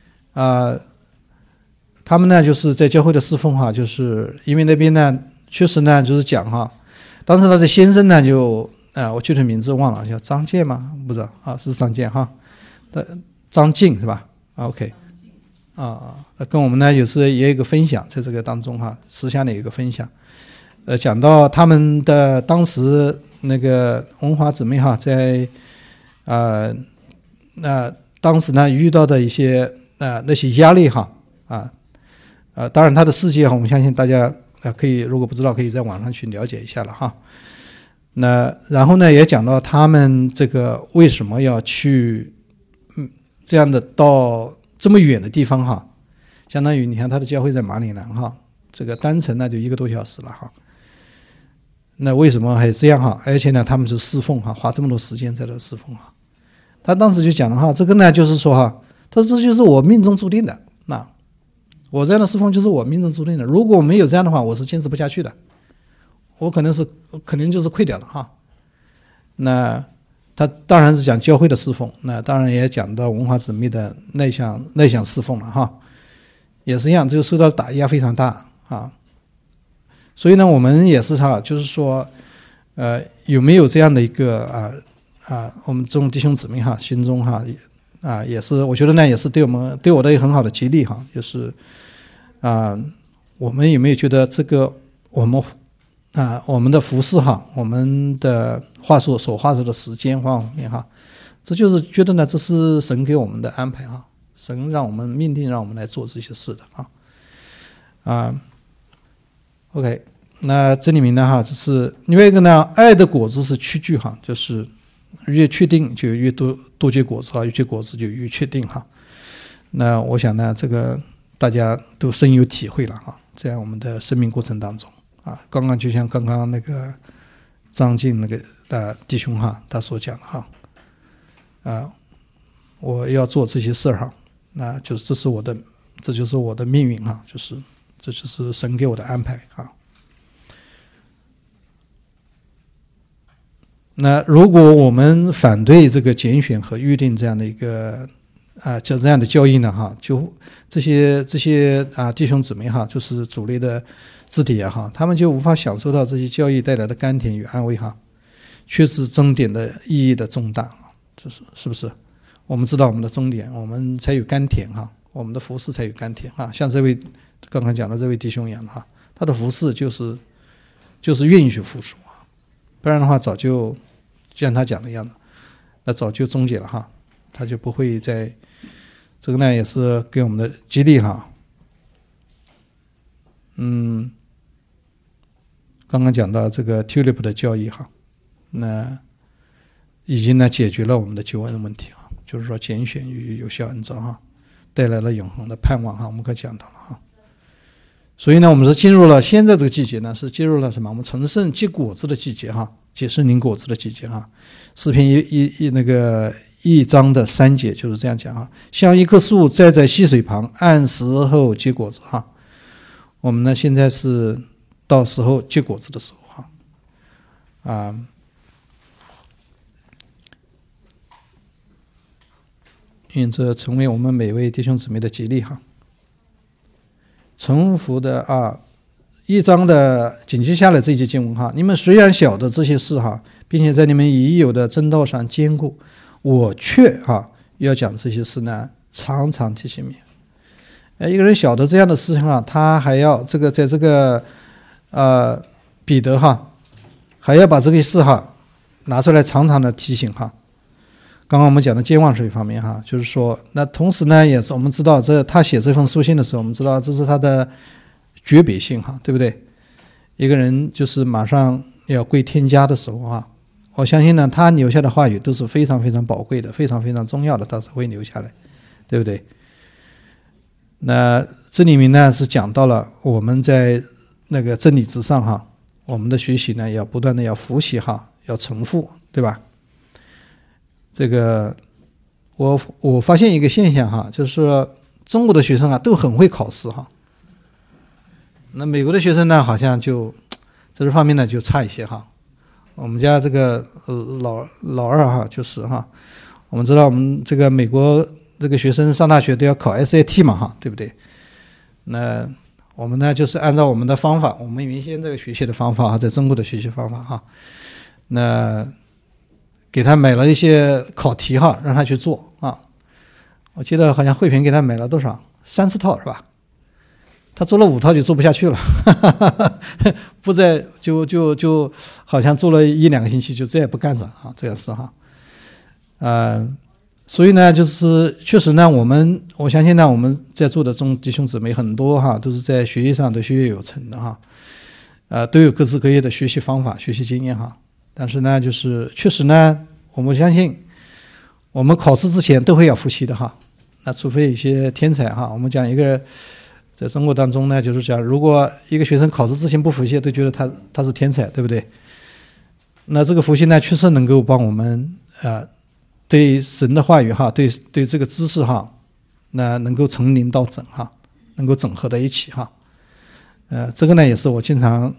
他们呢就是在教会的侍奉哈，就是因为那边呢确实呢就是讲哈，当时他的先生呢就我具体名字忘了，叫张健吗？不知道啊，是张健哈，张静是吧？OK， 跟我们呢有时也有一个分享，在这个当中哈，私下的有一个分享，讲到他们的当时那个文华姊妹哈，在当时呢遇到的一些那些压力哈当然他的世界哈，我们相信大家可以如果不知道可以在网上去了解一下了哈。 那然后呢，也讲到他们这个为什么要去这样的到这么远的地方哈，相当于你看他的教会在马里兰哈，这个单程呢就1个多小时了哈。那为什么还这样哈？而且呢，他们是侍奉哈，花这么多时间在这侍奉哈。他当时就讲了哈，这个呢就是说哈，他说这就是我命中注定的，那我这样的侍奉就是我命中注定的。如果没有这样的话，我是坚持不下去的，我肯定就是溃掉了哈。那他当然是讲教会的侍奉，那当然也讲到文化缜密的内向侍奉了哈，也是一样，这个受到打压非常大啊。所以呢，我们也是哈，就是说，有没有这样的一个我们这种弟兄姊妹哈，心中哈也是，我觉得呢也是对我的一个很好的激励哈，就是我们有没有觉得这个我们的服侍哈，我们的所画出的时间方面哈，这就是觉得呢，这是神给我们的安排哈，神让我们命定让我们来做这些事的OK， 那这里面呢哈，就是另外一个呢，爱的果子是确据哈，就是越确定就越多结果子哈，越结果子就越确定哈。那我想呢，这个大家都深有体会了哈，在我们的生命过程当中刚刚就像刚刚那个张静那个弟兄哈，他所讲的哈，我要做这些事哈，那就是这就是我的命运哈，这就是神给我的安排啊。那如果我们反对这个拣选和预定这样的一个这样的教义呢哈，就这些弟兄姊妹哈，就是主内的肢体哈，他们就无法享受到这些教义带来的甘甜与安慰哈，缺失终点的意义的重大是不是？我们知道我们的终点，我们才有甘甜哈，我们的服事才有甘甜哈。像这位刚刚讲的这位弟兄一样的哈，他的服事就是愿意去付出不然的话早就像他讲的一样的，那早就终结了哈，他就不会在这个呢，也是给我们的激励哈。刚刚讲到这个 Tulip 的教义哈，那已经呢解决了我们的救恩的问题哈，就是说拣选与有效恩召哈，带来了永恒的盼望哈，我们可讲到了哈。所以呢，我们是进入了现在这个季节呢，是进入了什么？我们成圣结果子的季节哈，结圣灵果子的季节哈。诗篇1章的3节就是这样讲哈，像一棵树栽在溪水旁，按时候结果子哈。我们呢现在是到时候结果子的时候哈愿这成为我们每位弟兄姊妹的激励哈。重复的1章的紧接下来这一节经文哈，你们虽然晓得这些事哈，并且在你们已有的真道上坚固，我却要讲这些事呢，常常提醒你。一个人晓得这样的事情他还要在这个彼得还要把这个事拿出来常常的提醒刚刚我们讲的健忘是一方面就是说，那同时呢，也是我们知道他写这封书信的时候，我们知道这是他的诀别性对不对？一个人就是马上要归天家的时候我相信呢，他留下的话语都是非常非常宝贵的，非常非常重要的，他是会留下来，对不对？那这里面呢是讲到了我们在那个真理之上我们的学习呢要不断的要复习要重复，对吧？这个我发现一个现象就是说中国的学生都很会考试那美国的学生呢好像就在这方面呢就差一些我们家这个老二就是我们知道我们这个美国这个学生上大学都要考 SAT 嘛对不对？那我们呢就是按照我们的方法，我们原先这个学习的方法在中国的学习方法那给他买了一些考题让他去做我记得好像慧萍给他买了多少30套是吧？他做了5套就做不下去了不再就好像做了1-2个星期就再也不干着这样是所以呢就是确实呢我相信呢我们在座的中弟兄姊妹很多都是在学业上都学业有成的都有各式各样的学习方法学习经验但是呢，就是确实呢，我们相信我们考试之前都会要复习的哈。那除非一些天才哈，我们讲一个在中国当中呢，就是讲如果一个学生考试之前不复习，都觉得他是天才，对不对？那这个复习呢，确实能够帮我们对神的话语哈，对这个知识哈，那能够从零到整哈，能够整合在一起哈。这个呢也是我经常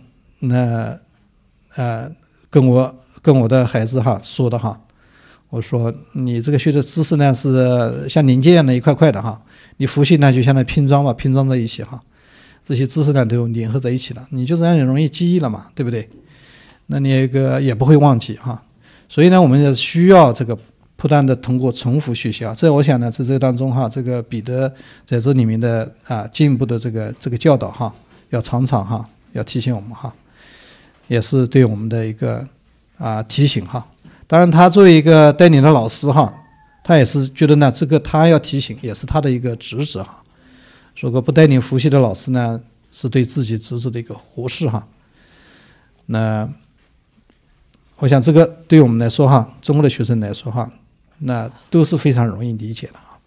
跟我的孩子哈说的哈。我说你这个学的知识呢是像零件一样的一块块的哈，你复习呢就像那拼装吧，拼装在一起哈，这些知识呢都联合在一起了，你就这样很容易记忆了嘛，对不对？那你也不会忘记哈。所以呢，我们也需要这个不断的通过重复学习啊。这我想呢，在这个当中哈，这个彼得在这里面的进一步的这个教导哈，要常常哈，要提醒我们哈，也是对我们的一个提醒哈。当然，他作为一个带领的老师哈，他也是觉得呢，这个他要提醒，也是他的一个职责哈。如果不带领复习的老师呢，是对自己职责的一个忽视哈。那我想这个对我们来说哈，中国的学生来说哈，那都是非常容易理解的哈。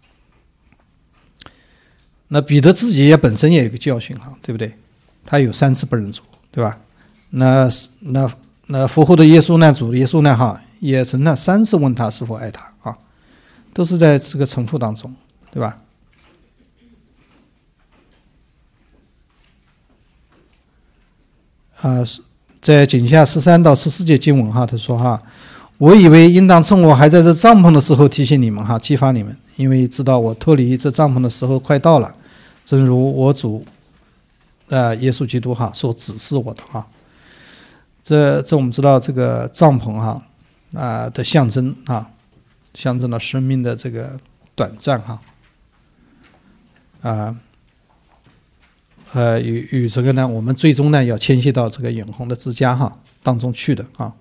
那彼得自己也本身也有一个教训哈，对不对？他有3次不认主，对吧？那复活的耶稣呢，主耶稣呢哈，也曾呢3次问他是否爱他啊，都是在这个重复当中，对吧？在井下13到14节经文哈，他说哈，我以为应当趁我还在这帐篷的时候提醒你们哈，激发你们，因为知道我脱离这帐篷的时候快到了，正如我主耶稣基督哈所指示我的哈。这我们知道这个帐篷哈的象征啊，象征了生命的这个短暂哈与这个呢，我们最终呢要迁徙到这个永恒的之家哈当中去的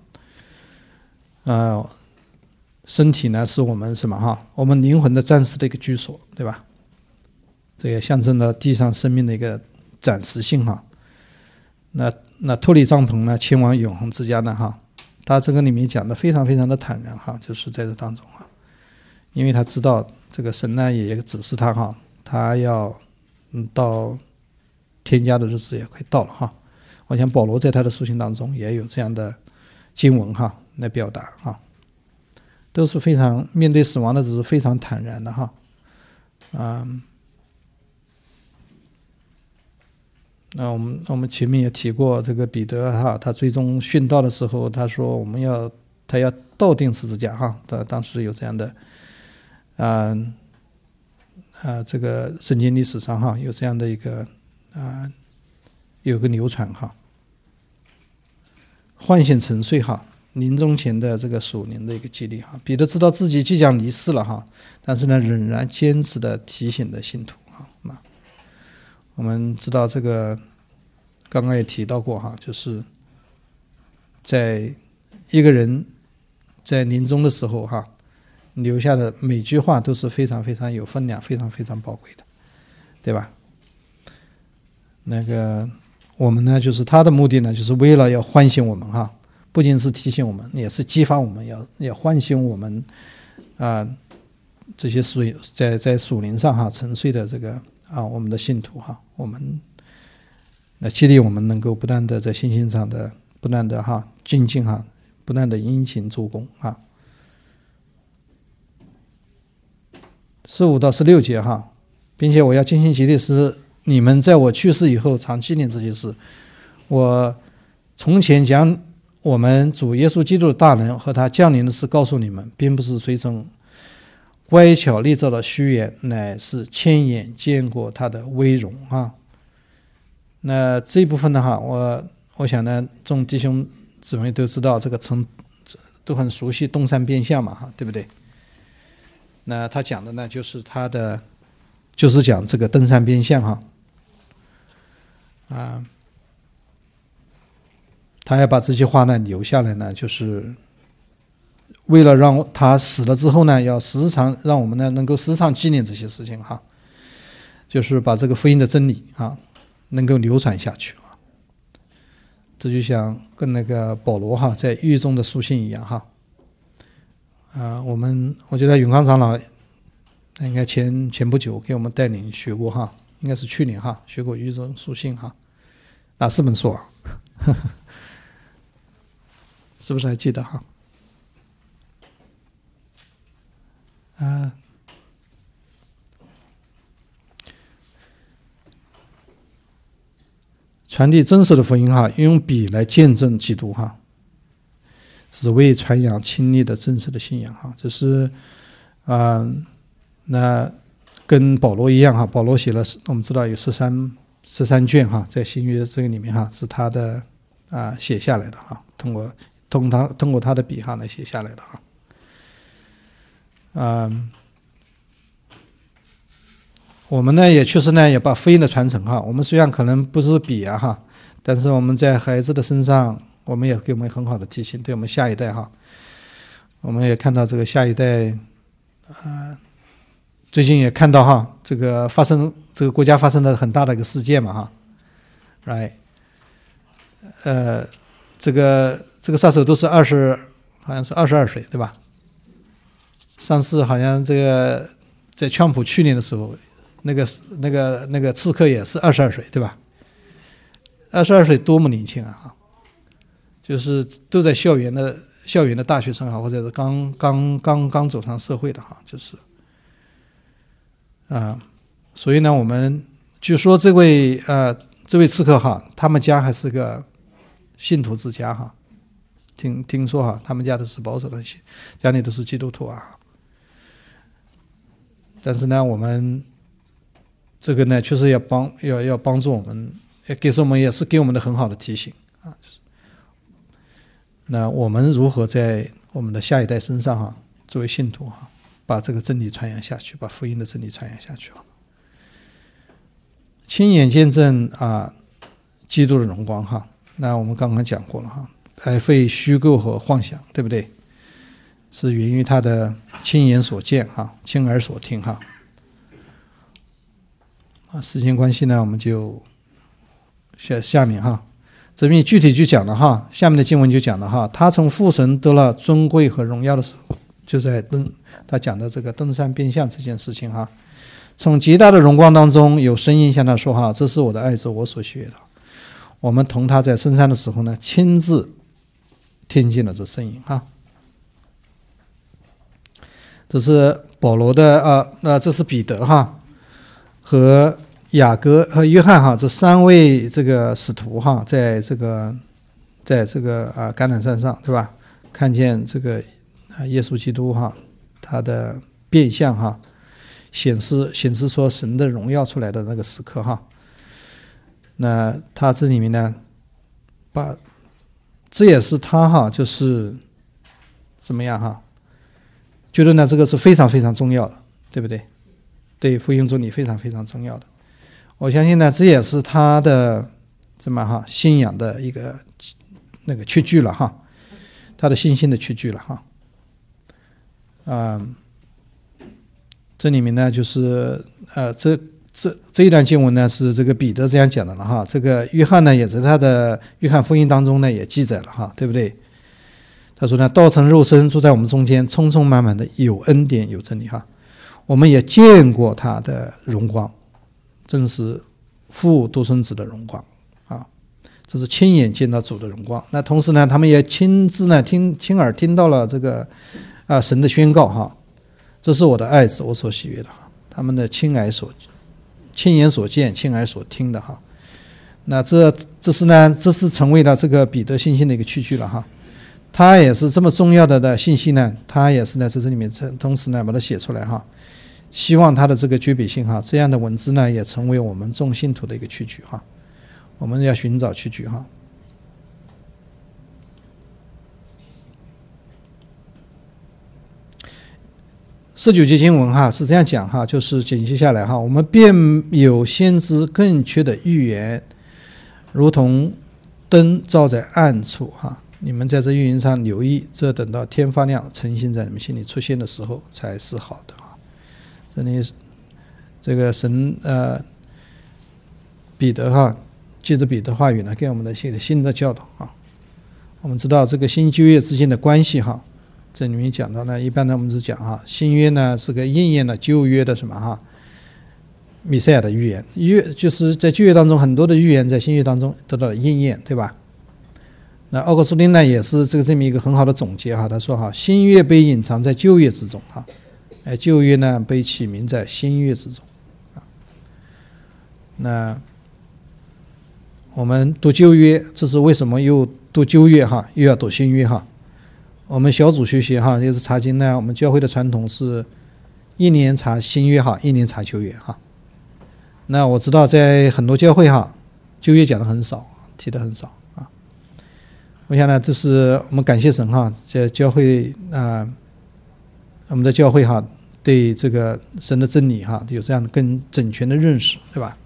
身体呢是我们什么哈？我们灵魂的暂时的一个居所，对吧？这也象征了地上生命的一个暂时性哈。那脱离帐篷呢，前往永恒之家呢哈，他这个里面讲的非常非常的坦然哈，就是在这当中哈，因为他知道这个神呢也指示他哈，他要到天家的日子也快到了哈。我想保罗在他的书信当中也有这样的经文哈来表达哈，都是非常面对死亡的只是非常坦然的哈。那我们前面也提过这个彼得哈，他最终殉道的时候，他说他要倒钉十字架哈，他当时有这样的这个圣经历史上哈有这样的一个有个流传哈，唤醒沉睡哈，临终前的这个属灵的一个激励哈。彼得知道自己即将离世了哈，但是呢仍然坚持的提醒的信徒哈。我们知道这个刚刚也提到过哈，就是在一个人在临终的时候哈，留下的每句话都是非常非常有分量，非常非常宝贵的，对吧？那个我们呢，就是他的目的呢，就是为了要唤醒我们哈，不仅是提醒我们，也是激发我们，要唤醒我们这些在属灵上哈沉睡的这个我们的信徒哈，我们来激励我们能够不断的在信心上的不断的哈精进哈，不断的殷勤做工哈。15到16节哈，并且我要尽心竭力使你们在我去世以后常纪念这些事。我从前将我们主耶稣基督的大能和他降临的事告诉你们，并不是随从乖巧立造的虚言，乃是亲眼见过他的威荣啊。那这一部分的话，我想呢，众弟兄姊妹都知道这个都很熟悉东山变相嘛哈，对不对？那他讲的呢，就是讲这个登山变相哈他要把这些话呢留下来呢，就是为了让他死了之后呢，要时常让我们呢能够时常纪念这些事情哈，就是把这个福音的真理能够流传下去这就像跟那个保罗哈在狱中的书信一样哈。我觉得永康长老应该前不久给我们带领学过哈，应该是去年哈学过狱中书信哈，哪4本书啊？是不是还记得哈？传递真实的福音哈，用笔来见证基督哈，只为传扬亲历的真实的信仰哈，这是那跟保罗一样哈，保罗写了我们知道有13卷哈，在新约这个里面哈，是他的写下来的哈，通过他的笔哈来写下来的哈。我们呢也确实呢也把福音的传承哈，我们虽然可能不是笔哈，但是我们在孩子的身上，我们也给我们很好的提醒，对我们下一代哈，我们也看到这个下一代最近也看到哈，这个国家发生了很大的一个事件嘛哈，right， 这个杀手都是好像是22岁对吧？上次好像这个在川普去年的时候，那个刺客也是22岁对吧？22岁多么年轻啊！就是都在校园的大学生啊，或者是刚走上社会的哈，就是所以呢，我们据说这位刺客哈，他们家还是个信徒之家哈，听说哈，他们家都是保守的，家里都是基督徒啊。但是呢，我们这个呢，确实要帮助我们，也是给我们的很好的提醒啊。那我们如何在我们的下一代身上哈，作为信徒哈，把这个真理传扬下去，把福音的真理传扬下去亲眼见证基督的荣光哈。那我们刚刚讲过了哈，白费虚构和幻想，对不对？是源于他的亲眼所见哈，亲耳所听哈。时间关系呢，我们就下面哈，这边具体就讲了哈，下面的经文就讲了哈，他从父神得了尊贵和荣耀的时候，就在他讲的这个登山变相这件事情哈，从极大的荣光当中有声音向他说哈，这是我的爱子，我所喜悦的。我们同他在升山的时候呢，亲自听见了这声音哈。这是保罗的这是彼得哈和雅各和约翰哈，这3位这个使徒哈，在这个橄榄山上对吧？看见这个耶稣基督哈，他的变相哈，显示说神的荣耀出来的那个时刻哈。那他这里面呢，这也是他哈，就是怎么样哈？觉得呢这个是非常非常重要的，对不对？对福音真理非常非常重要的。我相信呢，这也是他的信仰的一个那个确据了哈，他的信心的确据了哈。这里面呢就是这一段经文呢是这个彼得这样讲的了哈，这个约翰呢也在他的约翰福音当中呢也记载了哈，对不对？他说呢，道成肉身住在我们中间，充充满满的有恩典有真理哈。我们也见过他的荣光，正是父独生子的荣光啊，这是亲眼见到主的荣光。那同时呢，他们也亲自呢亲耳听到了这个神的宣告哈，这是我的爱子，我所喜悦的哈。他们的亲眼所见，亲耳所听的哈。那这是成为了这个彼得信心的一个确据了哈。他也是这么重要的信息呢，他也是呢在这里面同时呢把它写出来哈，希望他的这个绝笔性哈，这样的文字呢也成为我们众信徒的一个确据哈，我们要寻找确据哈。19节经文哈是这样讲哈，就是简析下来哈，我们便有先知更确的预言，如同灯照在暗处哈。你们在这预言上留意，这等到天发亮，诚信在你们心里出现的时候，才是好的啊。这里这个彼得哈借着彼得话语呢，给我们的一些新的教导啊。我们知道这个新旧约之间的关系哈，这里面讲到呢，一般呢我们是讲哈，新约呢是个应验了旧约的什么哈，弥赛亚的预言，就是在旧约当中很多的预言在新约当中得到了应验，对吧？那奥古斯丁呢也是这么一个很好的总结哈，他说哈，新约被隐藏在旧约之中哈，旧约呢被起名在新约之中啊。那我们读旧约，这是为什么又读旧约哈，又要读新约哈？我们小组学习哈，就是查经呢，我们教会的传统是一年查新约哈，一年查旧约哈。那我知道在很多教会哈，旧约讲的很少，提的很少啊。我想呢，这是我们感谢神哈，在教会我们的教会哈，对这个神的真理哈，有这样的更整全的认识，对吧？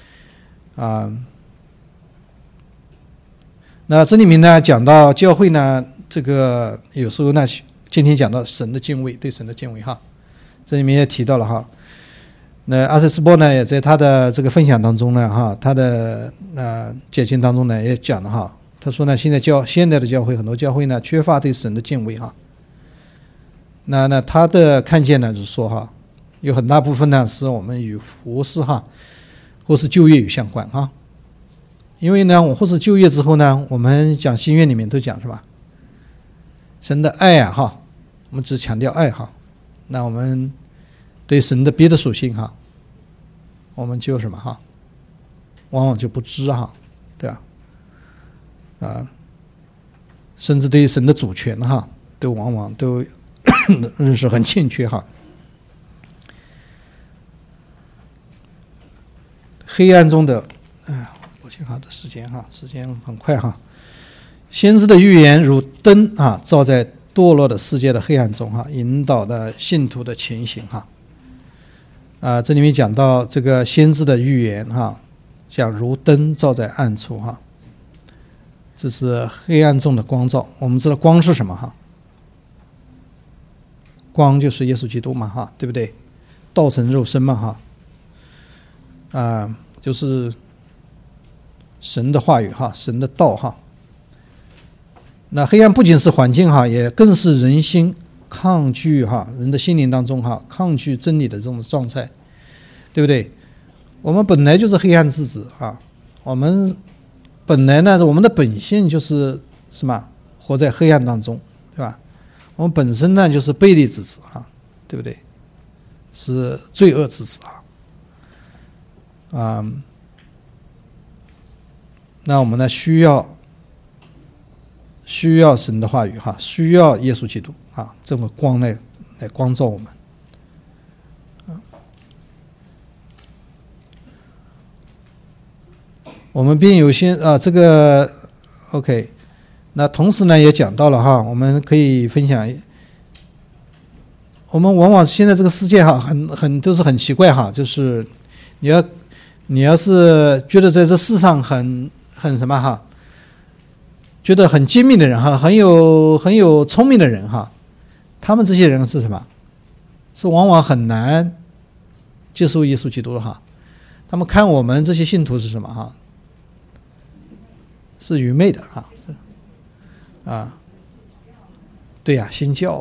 那这里面呢，讲到教会呢，这个有时候呢，今天讲到神的敬畏，对神的敬畏哈，这里面也提到了哈。那阿瑟斯波呢，也在他的这个分享当中呢，哈，他的解经当中呢，也讲了哈。他说呢，现在的教会很多教会呢，缺乏对神的敬畏哈。那他的看见呢，就是说哈，有很大部分呢，是我们与服事哈，或是就业有相关哈。因为呢，我或是就业之后呢，我们讲新约里面都讲是吧？神的爱啊哈，我们只强调爱哈。那我们对神的别的属性哈，我们就什么哈，往往就不知哈，对吧？甚至对于神的主权哈，都往往都认识很欠缺哈。黑暗中的，抱歉哈，的时间很快哈。先知的预言如灯啊，照在堕落的世界的黑暗中哈，引导的信徒的前行哈。这里面讲到这个先知的预言哈，讲如灯照在暗处哈，这是黑暗中的光照。我们知道光是什么哈？光就是耶稣基督嘛哈，对不对？道成肉身嘛哈，就是神的话语哈，神的道哈。那黑暗不仅是环境哈，也更是人心抗拒哈，人的心灵当中哈，抗拒真理的这种状态，对不对？我们本来就是黑暗之子啊，我们本来呢，我们的本性就是什么？活在黑暗当中，对吧？我们本身呢就是悖逆之子啊，对不对？是罪恶之子啊。那我们呢需要神的话语哈，需要耶稣基督啊，这么光来光照我们。我们便有些这个 OK， 那同时呢也讲到了哈，我们可以分享。我们往往现在这个世界哈，都是很奇怪哈，就是你要是觉得在这世上很什么哈，觉得很精明的人哈，很有聪明的人哈，他们这些人是什么？是往往很难接受耶稣基督的哈。他们看我们这些信徒是什么哈？是愚昧的对呀，新教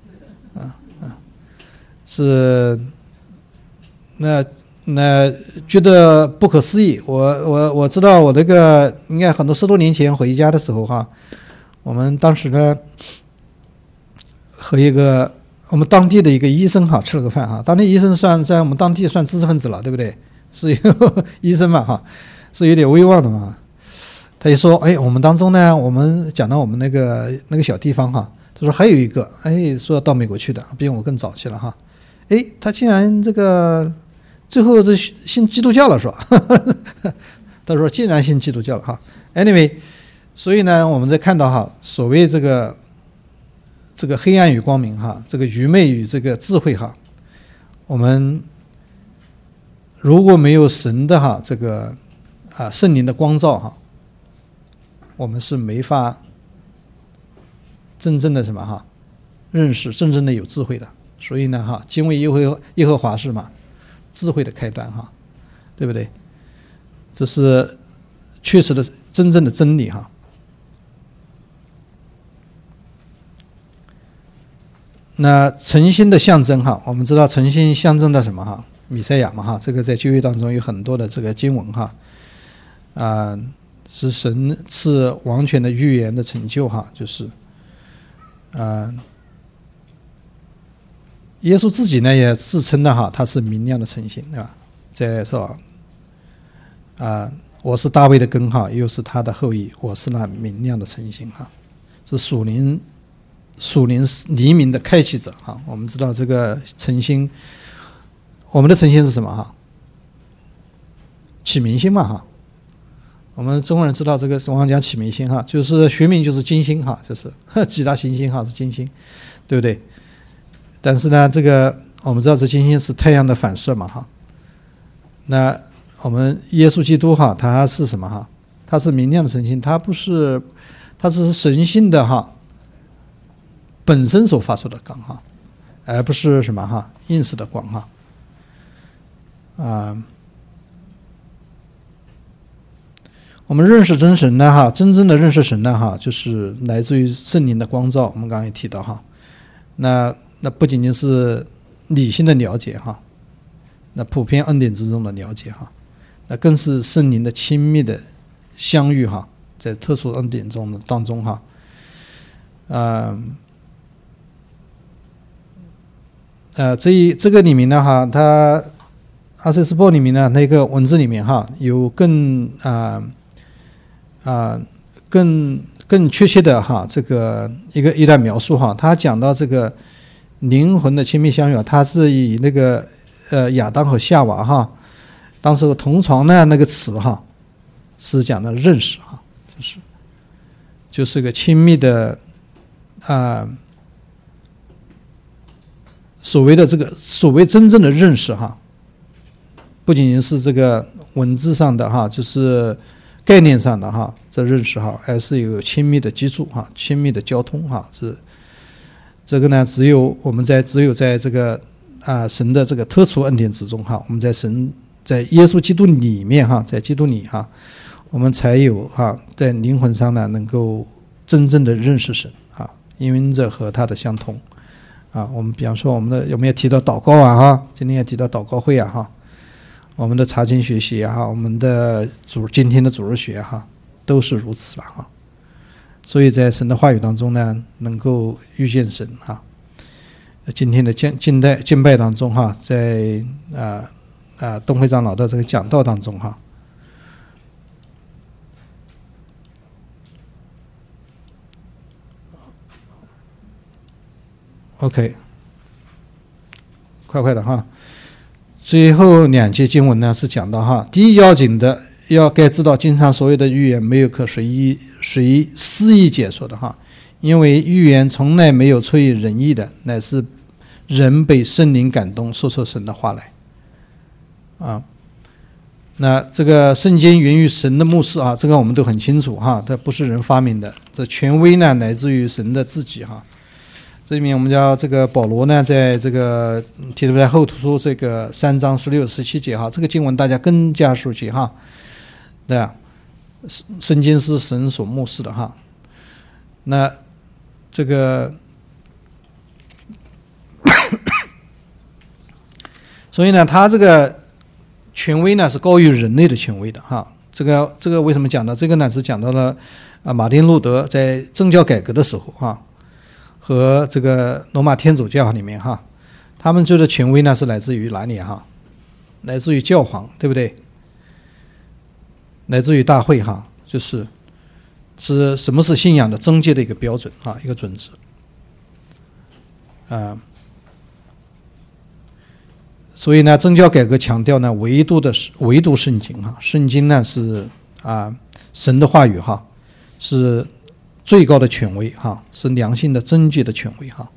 是那觉得不可思议。我知道我这个应该很多10多年前回家的时候哈，我们当时呢和我们当地的一个医生哈吃了个饭哈，当地医生在我们当地算知识分子了，对不对？是一个医生嘛哈，是有点威望的嘛。他就说，我们当中呢，我们讲到我们那个小地方哈，他说还有一个，说要到美国去的，比我更早期了哈。他竟然这个最后这信基督教了是吧？他说竟然信基督教了哈。Anyway， 所以呢，我们在看到哈，所谓这个黑暗与光明哈，这个愚昧与这个智慧哈，我们如果没有神的哈这个圣灵的光照哈，我们是没法真正的什么哈认识真正的有智慧的。所以呢哈，敬畏耶和华是嘛智慧的开端哈，对不对？这是确实的真正的真理哈。那诚心的象征哈，我们知道诚心象征的什么哈？弥赛亚嘛哈，这个在旧约当中有很多的这个经文哈，是神赐完全的预言的成就哈，就是耶稣自己呢也自称的哈，他是明亮的诚心，对吧？在说我是大卫的根哈，又是他的后裔，我是那明亮的诚心哈，是属灵黎明的开启者哈。我们知道这个诚心，我们的诚心是什么哈？起明星嘛哈。我们中国人知道这个往往讲起明星哈，就是学名就是金星哈，就是几大行星哈是金星，对不对？但是呢，这个我们知道这金星是太阳的反射嘛哈。那我们耶稣基督哈，他是什么哈？他是明亮的诚心，他是神性的哈本身所发出的光哈，而不是什么哈映射的光哈。我们认识真神呢哈，真正的认识神呢哈，就是来自于圣灵的光照。我们刚刚也提到哈，那不仅仅是理性的了解哈，那普遍恩典之中的了解哈，那更是圣灵的亲密的相遇哈，在特殊恩典当中哈，这个里面呢哈，它阿塞斯波里面呢那个文字里面哈，有更确切的哈，这个一段描述哈，他讲到这个灵魂的亲密相遇，他是以那个亚当和夏娃哈，当时同床的那个词哈，是讲的认识哈，就是个亲密的所谓真正的认识哈，不仅仅是这个文字上的哈，就是概念上的哈，这认识哈，而是有亲密的基础哈，亲密的交通哈，这个呢，只有在这个神的这个特殊恩典之中哈，我们在耶稣基督里面哈，在基督里哈，我们才有哈，在灵魂上呢能够真正的认识神啊，因着和他的相通啊。我们比方说我们也提到祷告啊哈，今天也提到祷告会啊哈，我们的查经学习啊，我们的今天的主日学哈，都是如此了哈。所以在神的话语当中呢，能够遇见神哈。今天的敬拜当中哈，在东会长老的这个讲道当中哈，OK， 快的哈。最后2节经文呢是讲到哈，第一要紧的该知道，经常所有的预言没有可随私意解说的哈，因为预言从来没有出于人意的，乃是人被圣灵感动说出神的话来啊。那这个圣经源于神的默示啊，这个我们都很清楚哈，这不是人发明的，这权威呢来自于神的自己哈。这里面我们叫这个保罗呢，在这个提出来后书这个3章16、17节哈，这个经文大家更加熟悉哈，对啊，圣经是神所默示的哈。那这个所以呢，他这个权威呢是高于人类的权威的哈。这个为什么讲呢？这个呢是讲到了马丁路德在政教改革的时候哈，和这个罗马天主教里面哈，他们觉得权威呢是来自于哪里哈？来自于教皇，对不对？来自于大会哈，是什么是信仰的真界的一个标准啊，一个准则所以呢，政教改革强调呢唯独圣经哈，圣经呢是神的话语哈，是最高的权威哈，是良性的真谛的权威哈。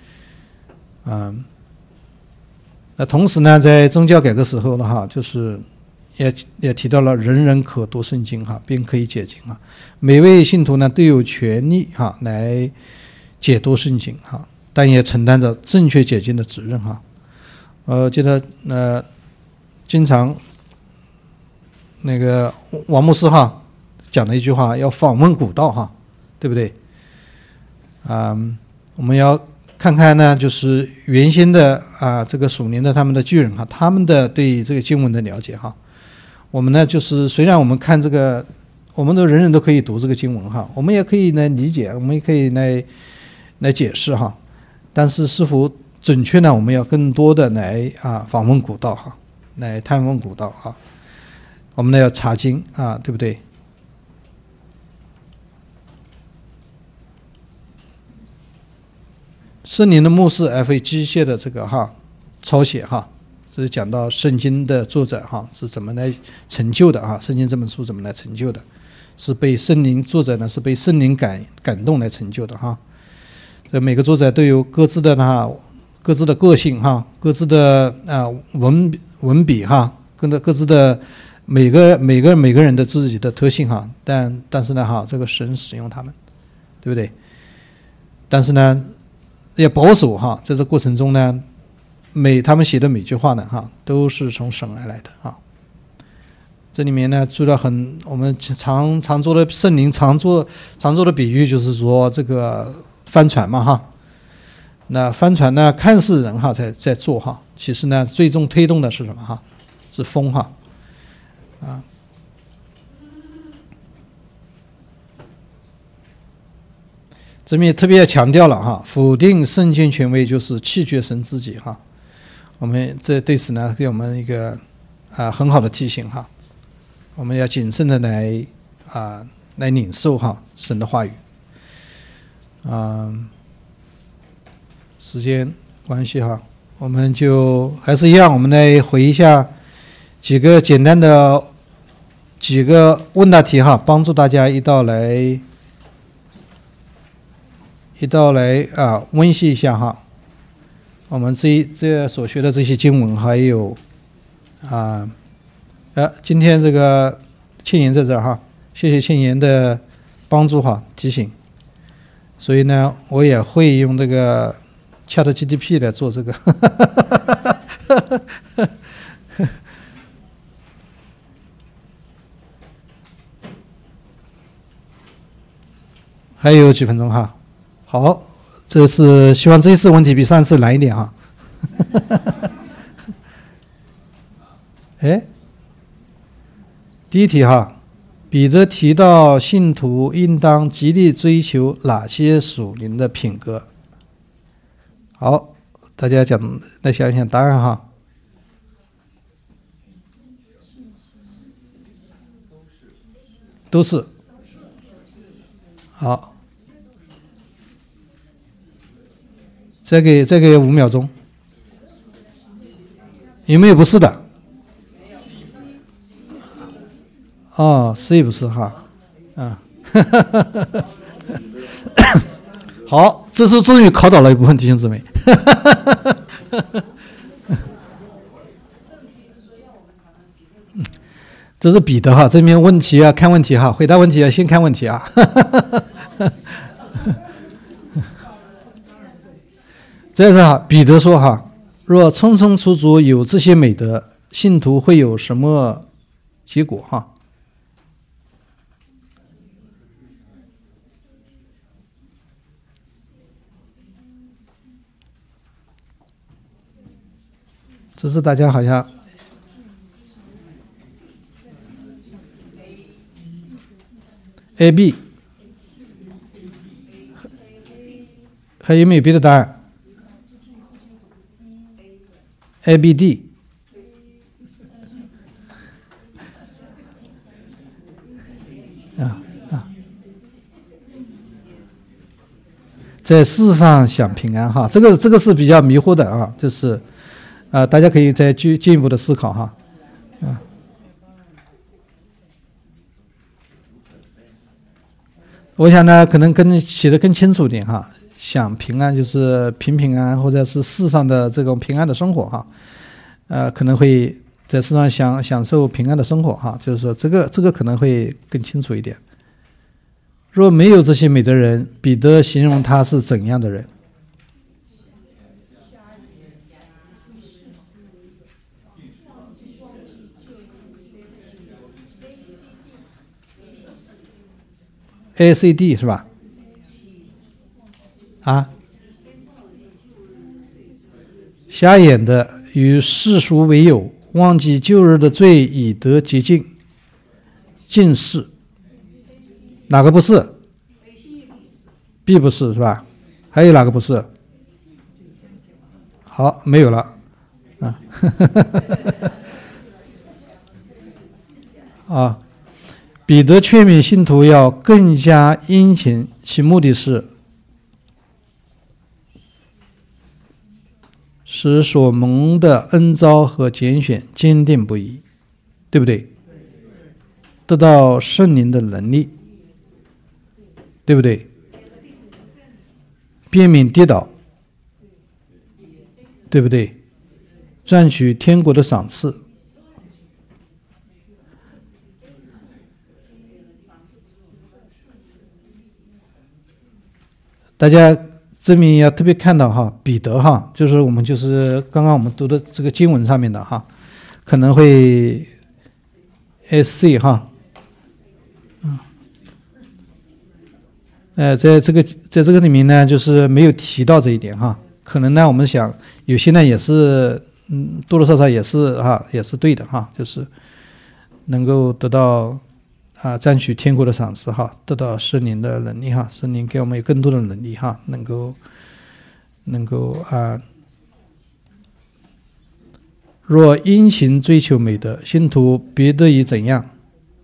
那同时呢，在宗教改革时候呢哈，就是也提到了人人可读圣经哈，并可以解经哈。每位信徒呢都有权利哈来解读圣经哈，但也承担着正确解经的责任哈。记得经常那个王牧师哈讲了一句话，要访问古道哈，对不对？我们要看看呢，就是原先的这个属灵的他们的巨人哈，他们的对这个经文的了解哈。我们呢，就是虽然我们看这个，我们人人都可以读这个经文哈，我们也可以来理解，我们也可以来解释哈，但是是否准确呢？我们要更多的来访问古道哈，来探问古道哈。我们呢要查经对不对？圣灵的默示而非机械的这个抄写哈，这是讲到圣经的作者是怎么来成就的圣经这本书怎么来成就的，是被圣灵作者呢是被圣灵感动来成就的哈。这每个作者都有各自的个性各自的文笔各自的每个人的自己的特性但是呢这个神使用他们，对不对？但是呢也保守在这过程中呢，他们写的每句话呢都是从神而来的这里面呢做了我们常做的圣灵常做的比喻，就是说这个帆船嘛那帆船呢看似人在做其实呢最终推动的是什么是风这边也特别强调了否定圣经权威就是弃绝神自己我们这对此呢给我们一个很好的提醒我们要谨慎的来领受神的话语时间关系我们就还是一样，我们来回一下几个简单的问答题帮助大家一道来温习一下我们这所学的这些经文，还有今天这个庆言在这儿谢谢庆言的帮助提醒，所以呢我也会用这个 ChatGPT 来做这个还有几分钟好，这是希望这一次问题比上次难一点第一题彼得提到信徒应当极力追求哪些属灵的品格？好，大家来想一想答案都是。好，再给5秒钟。有没有不是的是也不是好，这次终于考倒了一部分弟兄姊妹这是彼得这边问题看问题回答问题先看问题这是彼得说若充充足足有这些美德，信徒会有什么结果这是大家好像A、B， 还有没有别的答案？A、B、D。在世上享平安这个是比较迷惑的就是大家可以再进一步的思考我想呢可能写得更清楚一点享平安就是平安，或者是世上的这种平安的生活可能会在世上享受平安的生活就是说这个可能会更清楚一点。若没有这些美的人，彼得形容他是怎样的人？ ACD 是吧？啊，瞎眼的与世俗为友，忘记旧日的罪，以得洁净。近视，哪个不是 ？B 不是是吧？还有哪个不是？好，没有了。啊，啊，彼得劝勉信徒要更加殷勤，其目的是使所蒙的恩召和拣选坚定不移，对不对？得到圣灵的能力，对不对？避免跌倒，对不对？赚取天国的赏赐。大家这边要特别看到哈，彼得哈，就是刚刚我们读的这个经文上面的哈，可能会 SC 哈，在这个里面呢，就是没有提到这一点哈，可能呢我们想有些呢也是多多少少也是哈，也是对的哈，就是能够得到占取天国的赏赐哈，得到圣灵的能力哈，圣灵给我们有更多的能力哈，能够若殷勤追求美德，信徒别得以怎样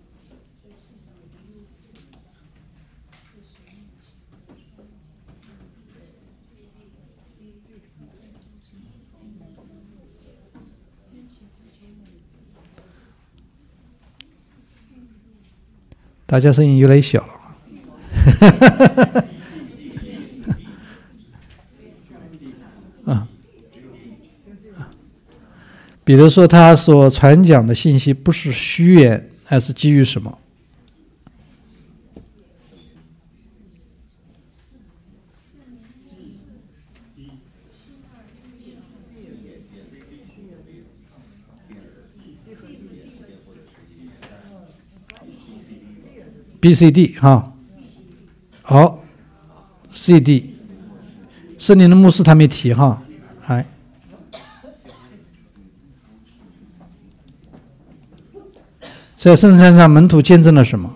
大家声音越来越小了比如说他所传讲的信息不是虚言，而是基于什么？BCD 哈，好 ，CD， 圣灵的牧师他没提哈，在圣山上门徒见证了什么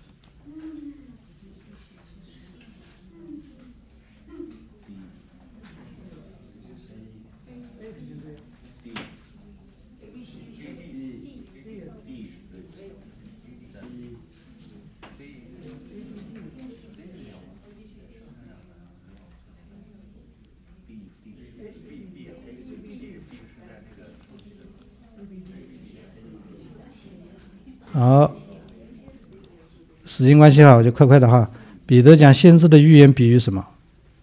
好，时间关系哈，我就快的哈。彼得讲先知的预言比喻什么？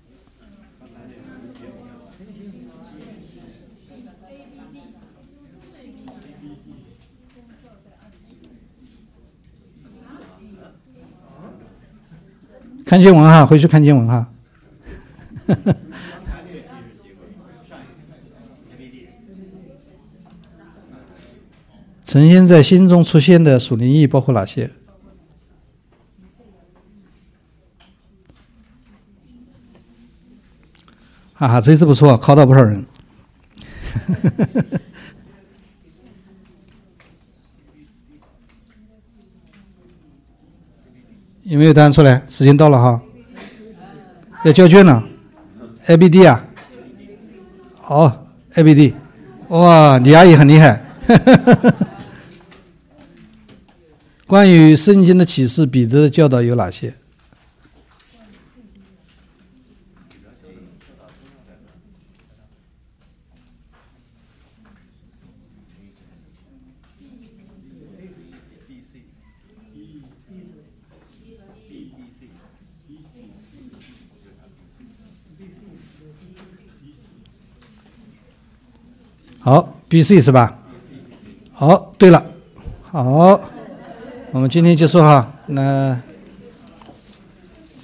看经文哈，回去看经文哈。呈现在心中出现的属灵意义包括哪些？这次不错，考到不少人。有没有答案出来？时间到了哈，要交卷了。ABD 啊，好 ，ABD， 哇，李阿姨很厉害。关于圣经的启示，彼得的教导有哪些？好 ，BC 是吧？好，对了，好，我们今天结束哈，那。